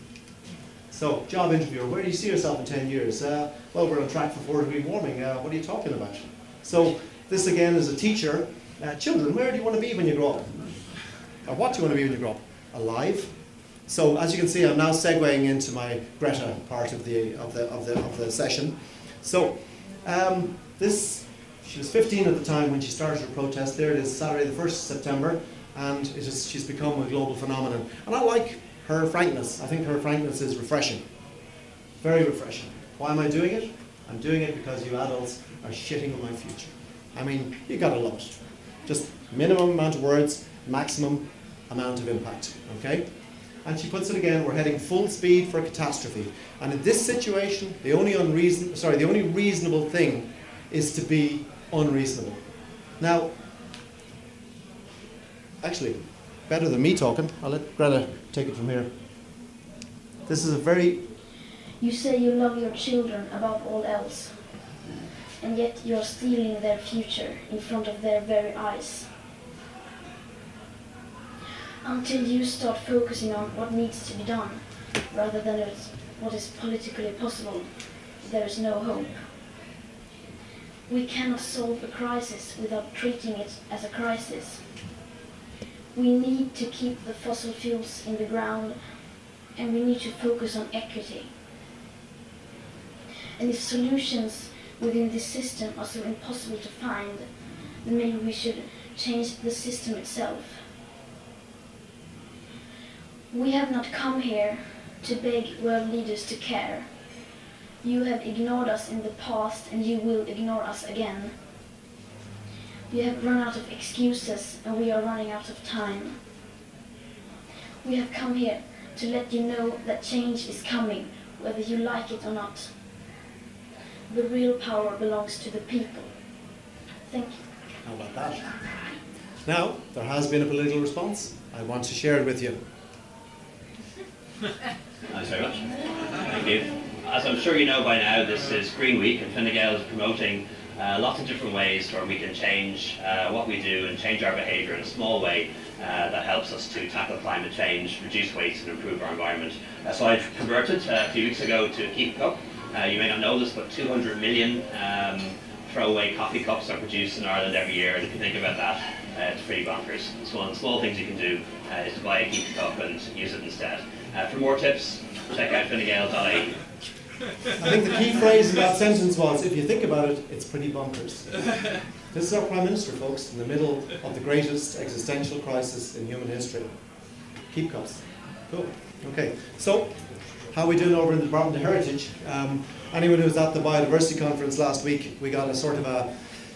So, job interviewer, where do you see yourself in ten years? Uh, well, we're on track for four degree warming. Uh, what are you talking about? So, this again is a teacher. Uh, children, where do you want to be when you grow up? Or what do you want to be when you grow up? Alive? So, as you can see, I'm now segueing into my Greta part of the of the of the of the session. So, um, this she was fifteen at the time when she started her protest. There it is, Saturday, the first of September, and it is, she's become a global phenomenon. And I like her frankness. I think her frankness is refreshing. Very refreshing. Why am I doing it? I'm doing it because you adults are shitting on my future. I mean, you gotta love it. Just minimum amount of words, maximum amount of impact, okay? And she puts it again, we're heading full speed for a catastrophe. And in this situation, the only unreason, sorry, the only reasonable thing is to be unreasonable. Now, actually, better than me talking. I'll let Greta take it from here. This is a very... You say you love your children above all else, and yet you're stealing their future in front of their very eyes. Until you start focusing on what needs to be done, rather than what is politically possible, there is no hope. We cannot solve a crisis without treating it as a crisis. We need to keep the fossil fuels in the ground, and we need to focus on equity. And if solutions within this system are so impossible to find, then maybe we should change the system itself. We have not come here to beg world leaders to care. You have ignored us in the past, and you will ignore us again. We have run out of excuses, and we are running out of time. We have come here to let you know that change is coming, whether you like it or not. The real power belongs to the people. Thank you. How about that? Now, there has been a political response. I want to share it with you. Thanks very much. Thank you. As I'm sure you know by now, this is Green Week, and Fine Gael is promoting uh, lots of different ways where we can change uh, what we do and change our behaviour in a small way uh, that helps us to tackle climate change, reduce waste and improve our environment. Uh, so I've converted uh, a few weeks ago to Keep a Cup. Uh, you may not know this, but two hundred million um, throwaway coffee cups are produced in Ireland every year, and if you think about that, uh, it's pretty bonkers. So one of the small things you can do uh, is to buy a Keep a Cup and use it instead. Uh, for more tips, check out fine gael dot I E. I think the key phrase in that sentence was, if you think about it, it's pretty bonkers. This is our Prime Minister, folks, in the middle of the greatest existential crisis in human history. Keep cups. Cool. Okay, so how are we doing over in the Department of Heritage? Um, anyone who was at the biodiversity conference last week, we got a sort of a,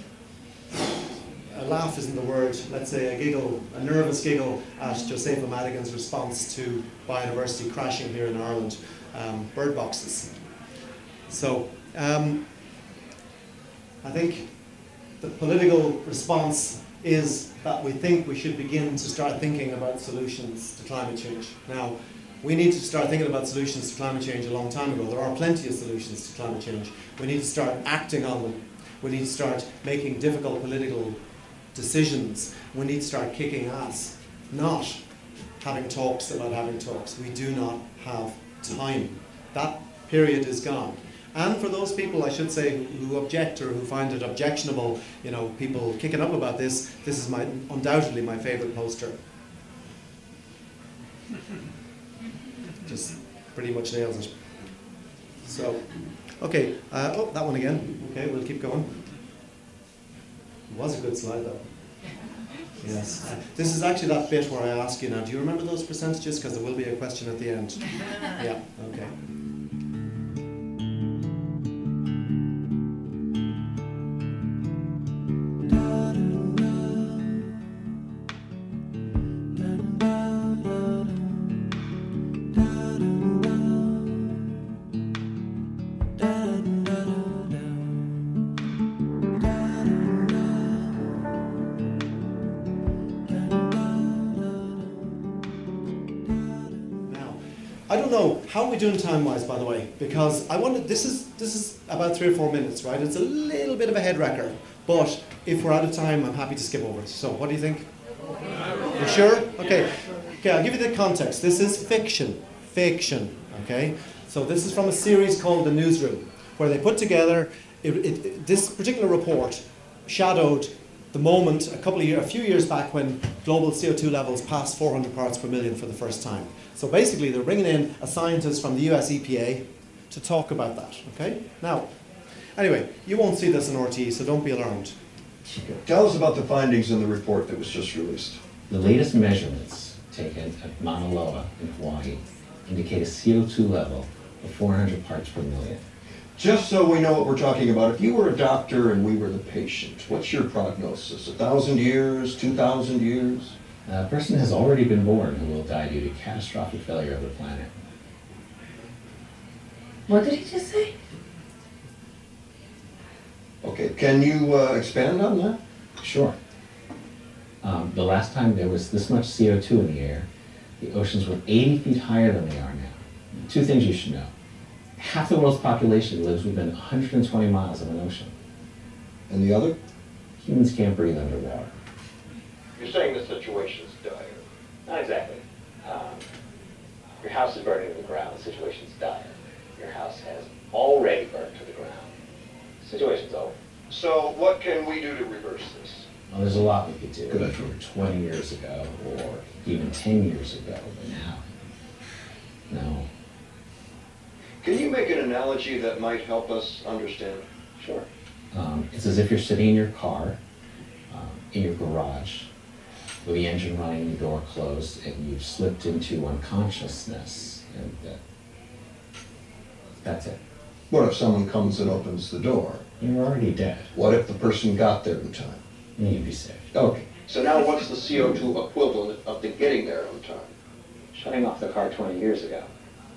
a laugh isn't the word, let's say a giggle, a nervous giggle at Josepha Madigan's response to biodiversity crashing here in Ireland, um, bird boxes. So, um, I think the political response is that we think we should begin to start thinking about solutions to climate change. Now, we need to start thinking about solutions to climate change a long time ago. There are plenty of solutions to climate change. We need to start acting on them. We need to start making difficult political decisions. We need to start kicking ass, not having talks about having talks. We do not have time. That period is gone. And for those people, I should say, who object or who find it objectionable, you know, people kicking up about this, this is my undoubtedly my favourite poster. Just pretty much nails it. So, okay, uh, oh, that one again. Okay, we'll keep going. It was a good slide though. Yes. Uh, this is actually that bit where I ask you now, do you remember those percentages? Because there will be a question at the end. Yeah, okay. I don't know, how are we doing time-wise, by the way? Because I wanted, this is this is about three or four minutes, right? It's a little bit of a head wrecker, but if we're out of time, I'm happy to skip over it. So, what do you think? You sure? Okay. Okay, I'll give you the context. This is fiction. Fiction. Okay. So this is from a series called The Newsroom, where they put together it, it, this particular report shadowed the moment a couple of years, a few years back when global C O two levels passed four hundred parts per million for the first time. So basically, they're bringing in a scientist from the U S E P A to talk about that. Okay. Now, anyway, you won't see this in R T E, so don't be alarmed. Okay. Tell us about the findings in the report that was just released. The latest measurements taken at Mauna Loa in Hawaii indicate a C O two level of four hundred parts per million. Just so we know what we're talking about, if you were a doctor and we were the patient, what's your prognosis? A thousand years, two thousand years? A person has already been born who will die due to catastrophic failure of the planet. What did he just say? Okay, can you uh, expand on that? Sure. Um, the last time there was this much C O two in the air, the oceans were eighty feet higher than they are now. Two things you should know. Half the world's population lives within one hundred twenty miles of an ocean. And the other? Humans can't breathe underwater. You're saying the situation's dire. Not exactly. Um, your house is burning to the ground, the situation's dire. Your house has already burned to the ground. The situation's over. So what can we do to reverse this? Well, there's a lot we could do. Good idea. twenty years ago, or even ten years ago, but now, no. Can you make an analogy that might help us understand? Sure. Um, it's as if you're sitting in your car, um, in your garage, with the engine running and the door closed, and you've slipped into unconsciousness, and uh, that's it. What if someone comes and opens the door? You're already dead. What if the person got there in time? And you'd be saved. Okay. So now what's the C O two equivalent of the getting there on time? Shutting off the car twenty years ago.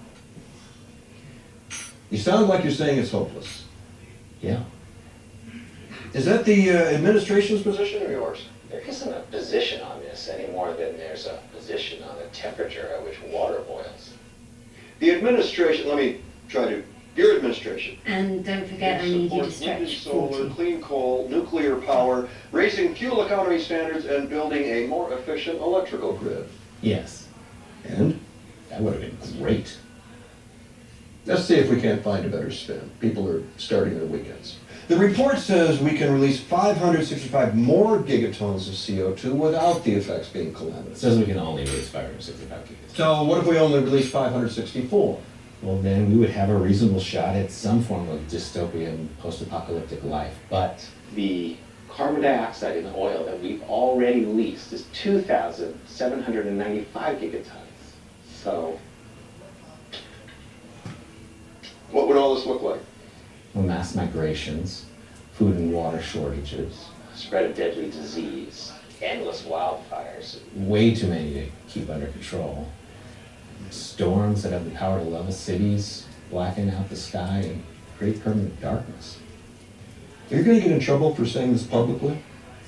You sound like you're saying it's hopeless. Yeah. Is that the uh, administration's position or yours? There isn't a position on this any more than there's a position on the temperature at which water boils. The administration, let me try to, your administration. And don't forget, I need you to stretch. Solar, forty. clean coal, nuclear power, raising fuel economy standards, and building a more efficient electrical grid. Yes. And? That would have been great. Let's see if we can't find a better spin. People are starting their weekends. The report says we can release five hundred sixty-five more gigatons of C O two without the effects being It calamitous. says we can only release five hundred sixty-five gigatons. So what if we only release five hundred sixty-four? Well, then we would have a reasonable shot at some form of dystopian post-apocalyptic life. But the carbon dioxide in the oil that we've already released is two thousand seven hundred ninety-five gigatons. So, What would all this look like? well, mass migrations, food and water shortages, spread of deadly disease, endless wildfires, way too many to keep under control, storms that have the power to level cities, blacken out the sky, and create permanent darkness. Are you going to get in trouble for saying this publicly?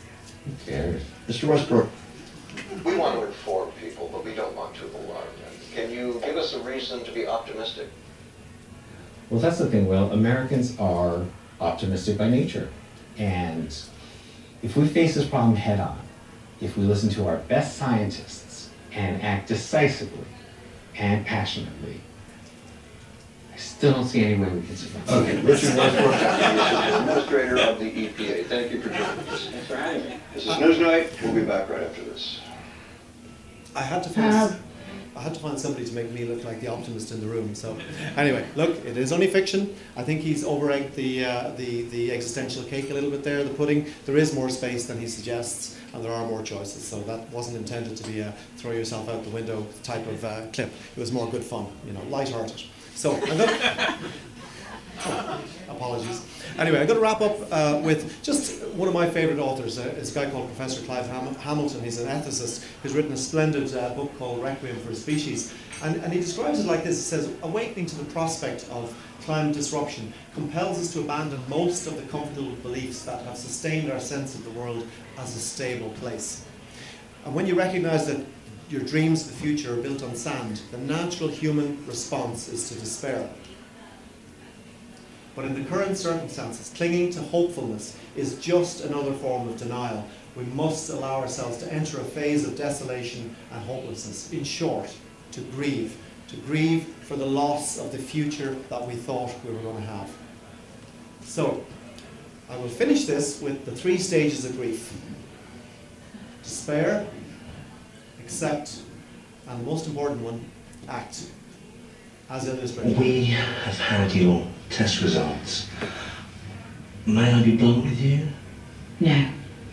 Who cares? Mister Westbrook. We want to inform people, but we don't want to alarm them. Can you give us a reason to be optimistic? Well, that's the thing, Will. Americans are optimistic by nature. And if we face this problem head on, if we listen to our best scientists and act decisively and passionately, I still don't see any way we can survive. Okay, Richard Westbrook, Administrator of the E P A. Thank you for joining us. Thanks for having me. This is Newsnight. We'll be back right after this. I had to find I had to find somebody to make me look like the optimist in the room. So anyway, look, it is only fiction. I think he's over-egged the, uh, the, the existential cake a little bit there, the pudding. There is more space than he suggests, and there are more choices. So that wasn't intended to be a throw yourself out the window type of uh, clip. It was more good fun, you know, light-hearted. So I'm going to... Oh, apologies. Anyway, I'm going to wrap up uh, with just one of my favourite authors. Uh, it's a guy called Professor Clive Ham- Hamilton. He's an ethicist who's written a splendid uh, book called Requiem for a Species. And, and he describes it like this. He says, awakening to the prospect of climate disruption compels us to abandon most of the comfortable beliefs that have sustained our sense of the world as a stable place. And when you recognise that your dreams of the future are built on sand, the natural human response is to despair. But in the current circumstances, clinging to hopefulness is just another form of denial. We must allow ourselves to enter a phase of desolation and hopelessness. In short, to grieve. To grieve for the loss of the future that we thought we were going to have. So, I will finish this with the three stages of grief. Despair, accept, and the most important one, act. As illustrated. We have had your test results. May I be blunt with you? No.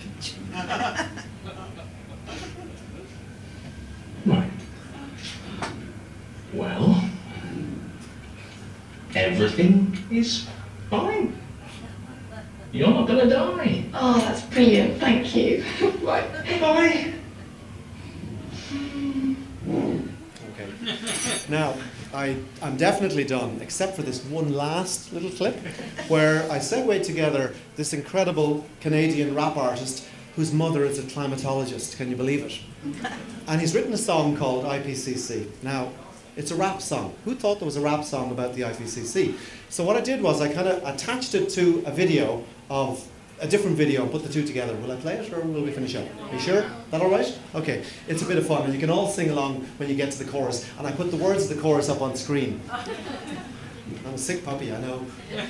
Right. Well, everything is fine. You're not gonna die. Oh, that's brilliant. Thank you. Right, bye. Okay. Now, I, I'm definitely done, except for this one last little clip where I segued together this incredible Canadian rap artist whose mother is a climatologist. Can you believe it? And he's written a song called I P C C. Now, it's a rap song. Who thought there was a rap song about the I P C C? So what I did was I kind of attached it to a video of a different video and put the two together. Will I play it or will we finish up? Are you sure? That all right? Okay. It's a bit of fun and you can all sing along when you get to the chorus. And I put the words of the chorus up on screen. I'm a sick puppy, I know.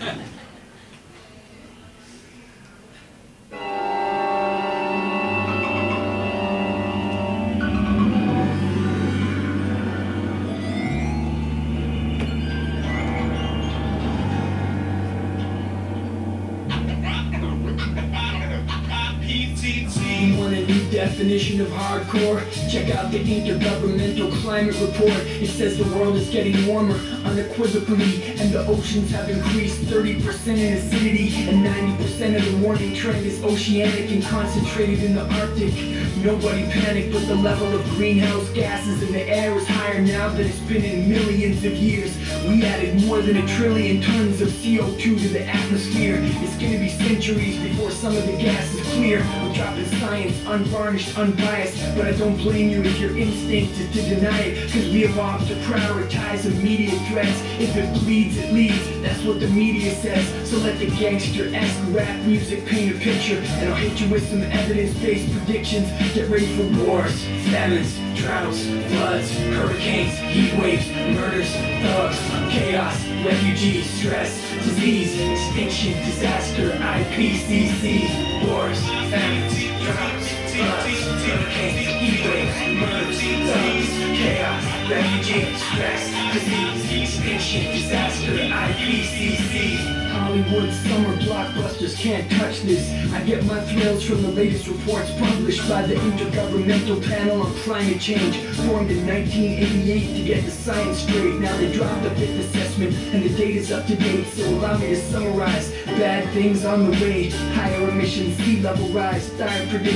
Definition of hardcore. Check out the Intergovernmental Climate Report. It says the world is getting warmer unequivocally, and the oceans have increased thirty percent in acidity, and ninety percent of the warming trend is oceanic and concentrated in the Arctic. Nobody panic, but the level of greenhouse gases in the air is higher now than it's been in millions of years. We added more than a trillion tons of C O two to the atmosphere. It's gonna be centuries before some of the gas is clear. We're dropping science, unvarnished, unbiased, but I don't blame you if your instinct is to deny it, cause we evolved to prioritize immediate threats. If it bleeds, it leads, that's what the media says. So let the gangster-esque rap music paint a picture, and I'll hit you with some evidence-based predictions. Get ready for wars, famines, droughts, floods, hurricanes, heat waves, murders, thugs, chaos, refugees, stress, disease, extinction, disaster, I P C C, wars, famines, droughts, floods, hurricanes, heat waves, murders, thugs, chaos, refugees, stress, disease, extinction, disaster, I P C C. Hollywood summer blockbusters can't touch this. I get my thrills from the latest reports published by the Intergovernmental Panel on Climate Change, formed in nineteen eighty-eight to get the science straight. Now they dropped the fifth assessment and the data's up to date, so allow me to summarize. Bad things on the way, higher emissions, sea level rise, dire predictions on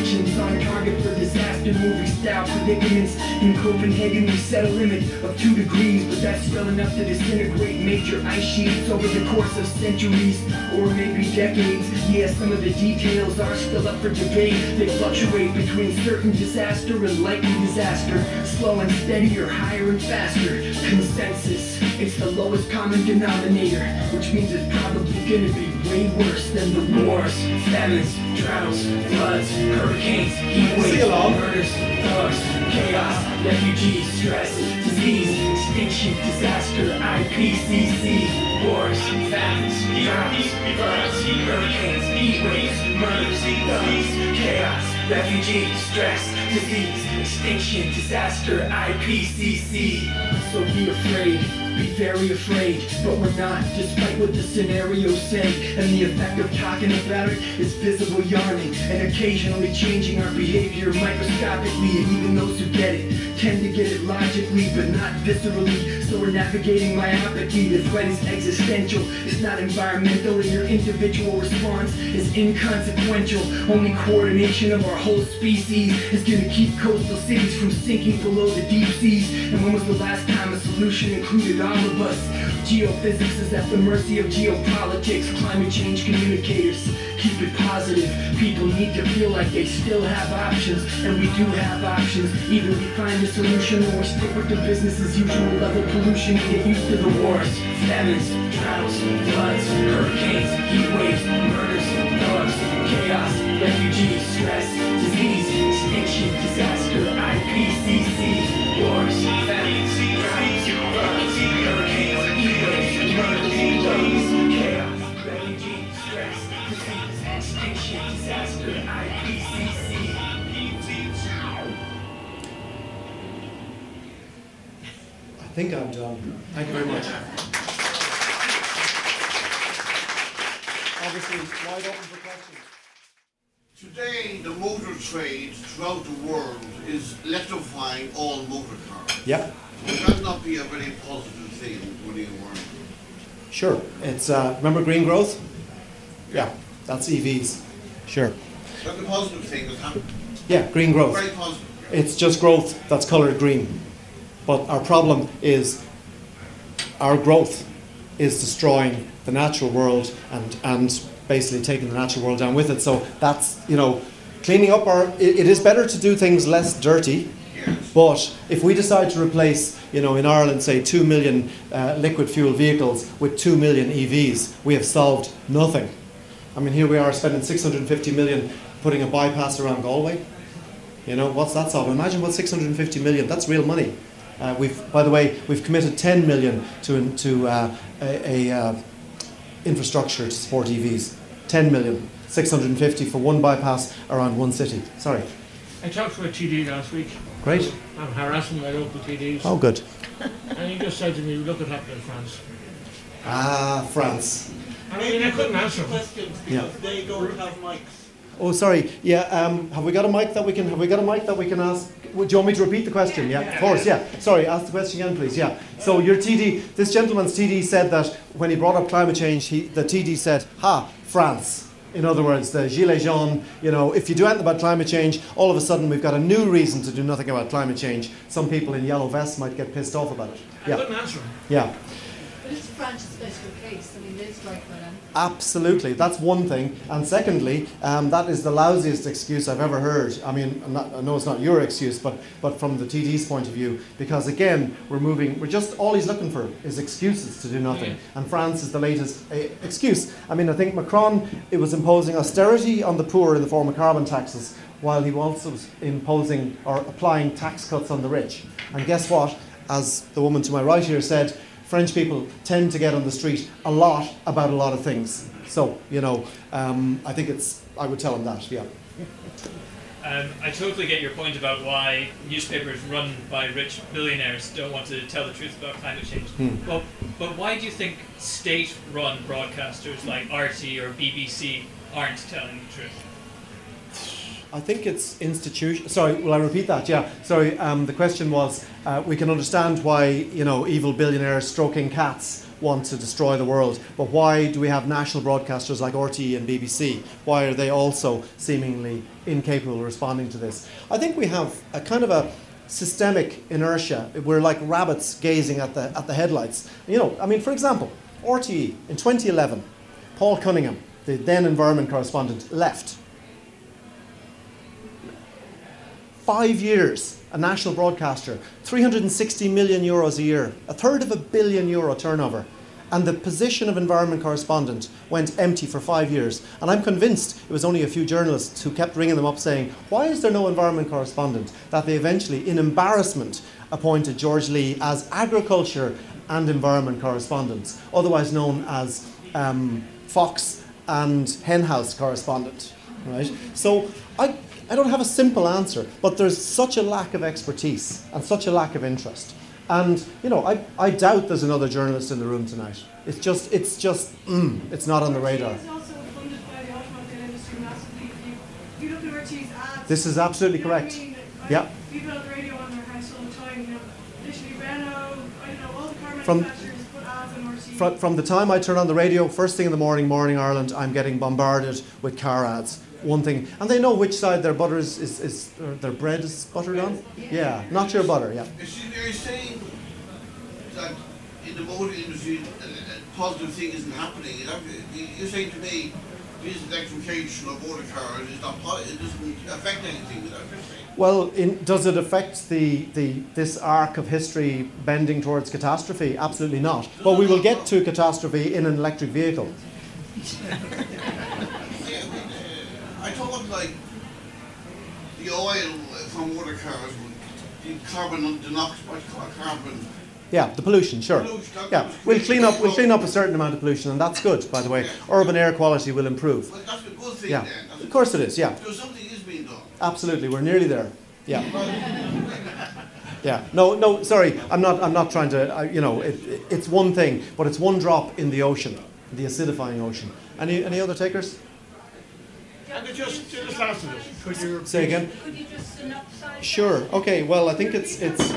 prime target for disaster movie style predicaments. In Copenhagen we set a limit of two degrees, but that's still enough to disintegrate major ice sheets over the course of centuries, or maybe decades. Yeah, some of the details are still up for debate. They fluctuate between certain disaster and likely disaster, slow and steady or higher and faster. Consensus, it's the lowest common denominator, which means it's probably gonna be way worse than the wars, famines, droughts, floods, hurricanes, heat waves, murders, thugs, chaos, refugees, stress, disease, extinction, disaster, I P C C, wars, famines, droughts, floods, hurricanes, heat waves, murders, thugs, chaos, refugees, stress, disease, extinction, disaster, I P C C. So be afraid, be very afraid, but we're not, despite what the scenarios say. And the effect of talking about it is visible yarning, and occasionally changing our behavior microscopically. And even those who get it tend to get it logically, but not viscerally. So we're navigating myopically. The threat is existential, it's not environmental, and your individual response is inconsequential. Only coordination of our whole species is gonna keep coastal cities from sinking below the deep seas. And when was the last time a solution included all of us? Geophysics is at the mercy of geopolitics. Climate change communicators, keep it positive. People need to feel like they still have options, and we do have options. Either we find a solution or we stick with the business as usual level pollution and get used to the wars, famines, droughts, floods, hurricanes, heat waves, murders, thugs, chaos, refugees, stress, disease, extinction, disaster, I P C C, wars, famines, droughts, floods, hurricanes, heat waves, murders, thugs, chaos, refugees, stress, disease, extinction, disaster, I P C C. I think I'm done. Thank you very much. Obviously, wide open for questions. Today, the motor trade throughout the world is electrifying all motor cars. Yep. Would that not be a very positive thing for the environment? Sure. It's uh, remember green growth? Yeah, that's E Vs. Sure. That's a positive thing that's happening. Yeah, green growth. Very positive. It's just growth that's coloured green. But our problem is our growth is destroying the natural world and, and basically taking the natural world down with it. So that's, you know, cleaning up our... It, it is better to do things less dirty. Yes. But if we decide to replace, you know, in Ireland, say, two million uh, liquid fuel vehicles with two million E Vs, we have solved nothing. I mean, here we are spending six hundred fifty million putting a bypass around Galway. You know, what's that solving? Imagine what six hundred fifty million, that's real money. Uh, we've, by the way, we've committed ten million to, to uh, a, a uh, infrastructure to support E Vs. ten million, six hundred fifty for one bypass around one city. Sorry. I talked to a T D last week. Great. I'm harassing my local T Ds. Oh, good. And he just said to me, look what happened in France. Ah, France. I mean, I couldn't answer him. Questions because Yeah. they don't have mics. Oh, sorry. Yeah. Um, have we got a mic that we can? Have we got a mic that we can ask? Would you want me to repeat the question? Yeah. Of course. Yeah. Sorry. Ask the question again, please. Yeah. So your T D, this gentleman's T D said that when he brought up climate change, he, the T D said, "Ha, France." In other words, the Gilets jaunes, you know, if you do anything about climate change, all of a sudden we've got a new reason to do nothing about climate change. Some people in yellow vests might get pissed off about it. I couldn't answer him. Yeah. But it's France's special case. I mean, they strike for them. Absolutely, that's one thing. And secondly, um, that is the lousiest excuse I've ever heard. I mean, I'm not, I know it's not your excuse, but but from the T D's point of view, because again, we're moving. We're just all he's looking for is excuses to do nothing. And France is the latest uh, excuse. I mean, I think Macron it was imposing austerity on the poor in the form of carbon taxes, while he also was imposing or applying tax cuts on the rich. And guess what? As the woman to my right here said, French people tend to get on the street a lot about a lot of things. So, you know, um, I think it's, I would tell him that, yeah. Um, I totally get your point about why newspapers run by rich billionaires don't want to tell the truth about climate change. Hmm. Well, but why do you think state-run broadcasters like R T or B B C aren't telling the truth? I think it's institution. Sorry, will I repeat that? Yeah. Sorry. Um, the question was: uh, we can understand why you know evil billionaires stroking cats want to destroy the world. But why do we have national broadcasters like R T E and B B C? Why are they also seemingly incapable of responding to this? I think we have a kind of a systemic inertia. We're like rabbits gazing at the at the headlights. You know, I mean, for example, R T E in twenty eleven, Paul Cunningham, the then environment correspondent, left. Five years, a national broadcaster, three hundred sixty million euros a year, a third of a billion euro turnover. And the position of environment correspondent went empty for five years. And I'm convinced it was only a few journalists who kept ringing them up saying, why is there no environment correspondent? That they eventually, in embarrassment, appointed George Lee as agriculture and environment correspondent, otherwise known as um, Fox and Henhouse correspondent. Right? So I, I don't have a simple answer, but there's such a lack of expertise and such a lack of interest. And, you know, I, I doubt there's another journalist in the room tonight. It's just, it's just, mm, it's not on the radar. It's also funded by the automobile industry massively. If you, if you look at R T E's ads, This is absolutely you know correct. what I mean? Like, Yeah. people have the radio on their house all the time, you know, literally Renault, I don't know, all the car From- manufacturers put ads on R T E. From, from the time I turn on the radio, first thing in the morning, Morning Ireland, I'm getting bombarded with car ads. One thing, and they know which side their butter is, is, is or their bread is buttered on. Yeah, not your butter. Yeah. You see, you're saying that in the motor industry, a, a positive thing isn't happening. You know, you're saying to me, this electrification of motor cars is not po- it doesn't affect anything without it. Well, in, does it affect the, the this arc of history bending towards catastrophe? Absolutely not. But we will get to catastrophe in an electric vehicle. I thought like the oil from motor cars would the carbon dioxide, carbon. Yeah, the pollution, sure. Pollution, Yeah, we'll clean up. We'll clean up a certain amount of pollution, and that's good, by the way. Urban air quality will improve. Well, that's a good thing Yeah, then. That's of course it is. Yeah, So something is being done. absolutely. We're nearly there. Yeah. Yeah. No, no. Sorry, I'm not. I'm not trying to. Uh, you know, it, it, it's one thing, but it's one drop in the ocean, the acidifying ocean. Any any other takers? And to just, to just answer this, could you Say again. Could you just synopsize? Sure. Okay. Well, I think it's it's.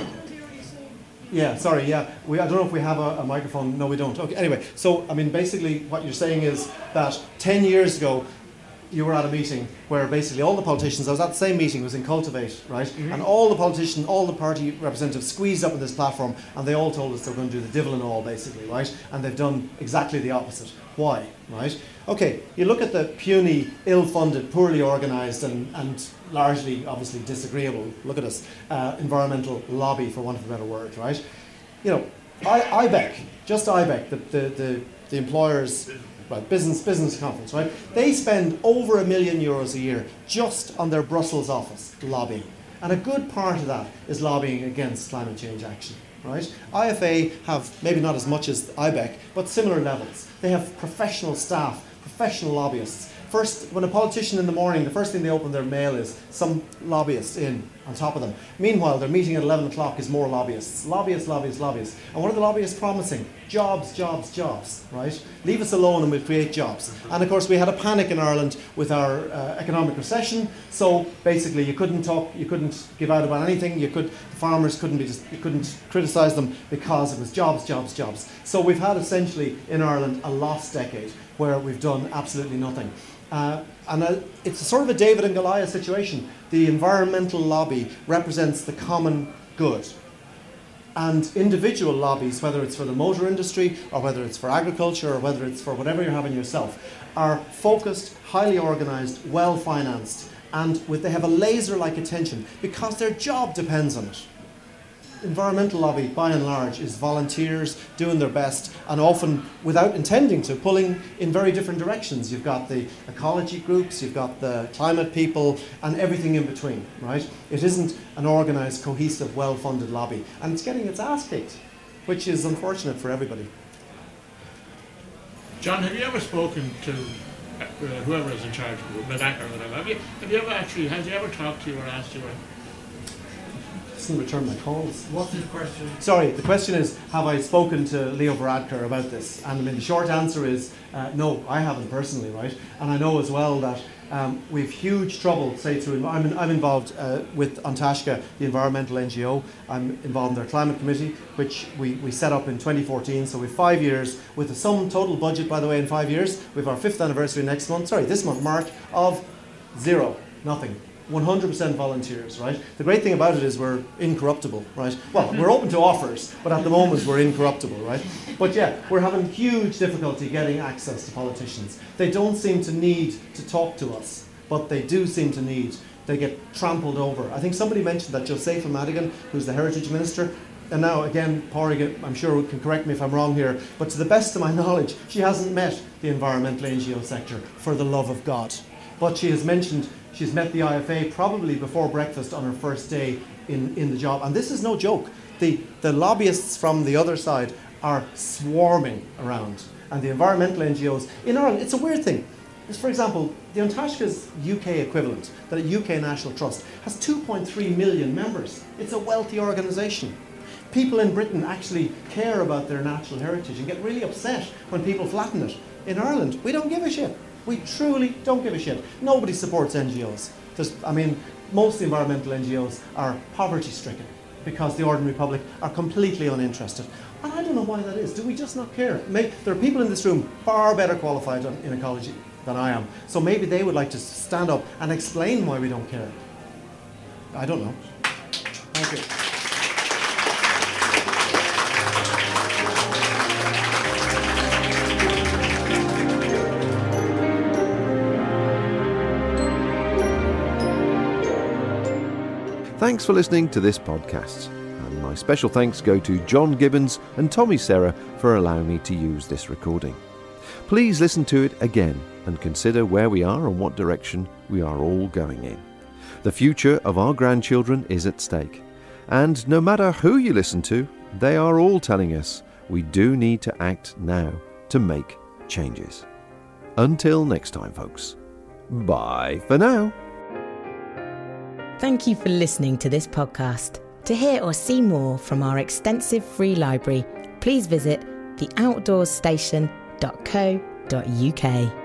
Yeah. Sorry. Yeah. We. I don't know if we have a, a microphone. No, we don't. Okay. Anyway. So I mean, basically, what you're saying is that ten years ago, you were at a meeting where basically all the politicians, I was at the same meeting, it was in Cultivate, right? Mm-hmm. And all the politicians, all the party representatives squeezed up on this platform and they all told us they were going to do the divil and all, basically, right? And they've done exactly the opposite. Why, right? Okay, you look at the puny, ill-funded, poorly organised and, and largely, obviously, disagreeable, look at us, uh, environmental lobby, for want of a better word, right? You know, I, IBEC, just IBEC, the, the, the, the employers... Right, business business conference, right? They spend over a million euros a year just on their Brussels office lobbying. And a good part of that is lobbying against climate change action, right? I F A have maybe not as much as IBEC, but similar levels. They have professional staff, professional lobbyists. First, when a politician in the morning, the first thing they open their mail is some lobbyist in on top of them. Meanwhile, their meeting at eleven o'clock is more lobbyists. Lobbyists, lobbyists, lobbyists. And what are the lobbyists promising? Jobs, jobs, jobs, right? Leave us alone and we'll create jobs. And of course, we had a panic in Ireland with our uh, economic recession. So basically, you couldn't talk, you couldn't give out about anything. You could, the farmers couldn't be, just, you couldn't criticise them because it was jobs, jobs, jobs. So we've had essentially in Ireland a lost decade where we've done absolutely nothing. Uh, and uh, it's a sort of a David and Goliath situation. The environmental lobby represents the common good. And individual lobbies, whether it's for the motor industry or whether it's for agriculture or whether it's for whatever you're having yourself, are focused, highly organised, well financed, and with, they have a laser-like attention because their job depends on it. Environmental lobby, by and large, is volunteers doing their best and often, without intending to, pulling in very different directions. You've got the ecology groups, you've got the climate people, and everything in between, right? It isn't an organised, cohesive, well-funded lobby. And it's getting its ass kicked, which is unfortunate for everybody. John, have you ever spoken to uh, whoever is in charge of the bank or whatever? Have you, have you ever actually, has he ever talked to you or asked you? Or, Doesn't return my calls. What's his question? Sorry, the question is, have I spoken to Leo Varadkar about this? And I mean, the short answer is, uh, no, I haven't personally, right? And I know as well that Um, we have huge trouble, say through, I'm, in, I'm involved uh, with An Taisce, the environmental N G O. I'm involved in their climate committee, which we, we set up in twenty fourteen. So we have five years with the sum total budget, by the way, in five years. We have our fifth anniversary next month, sorry, this month, March, of zero, nothing. one hundred percent volunteers, right? The great thing about it is we're incorruptible, right? Well, we're open to offers, but at the moment we're incorruptible, right? But yeah, we're having huge difficulty getting access to politicians. They don't seem to need to talk to us, but they do seem to need. They get trampled over. I think somebody mentioned that Josepha Madigan, who's the Heritage Minister, and now again, Pádraig, I'm sure can correct me if I'm wrong here, but to the best of my knowledge, she hasn't met the environmental N G O sector, for the love of God. But she has mentioned she's met the I F A probably before breakfast on her first day in, in the job. And this is no joke. The, the lobbyists from the other side are swarming around. And the environmental N G Os in Ireland, it's a weird thing. It's, for example, the An Taisce's U K equivalent, the U K National Trust, has two point three million members. It's a wealthy organisation. People in Britain actually care about their natural heritage and get really upset when people flatten it. In Ireland, we don't give a shit. We truly don't give a shit. Nobody supports N G Os. There's, I mean, most environmental N G Os are poverty-stricken because the ordinary public are completely uninterested. And I don't know why that is. Do we just not care? Maybe, there are people in this room far better qualified on, in ecology than I am. So maybe they would like to stand up and explain why we don't care. I don't know. Thank you. Thanks for listening to this podcast, and my special thanks go to John Gibbons and Tommy Serra for allowing me to use this recording. Please listen to it again and consider where we are and what direction we are all going in. The future of our grandchildren is at stake, and no matter who you listen to, they are all telling us we do need to act now to make changes. Until next time, folks. Bye for now. Thank you for listening to this podcast. To hear or see more from our extensive free library, please visit the outdoors station dot co dot uk.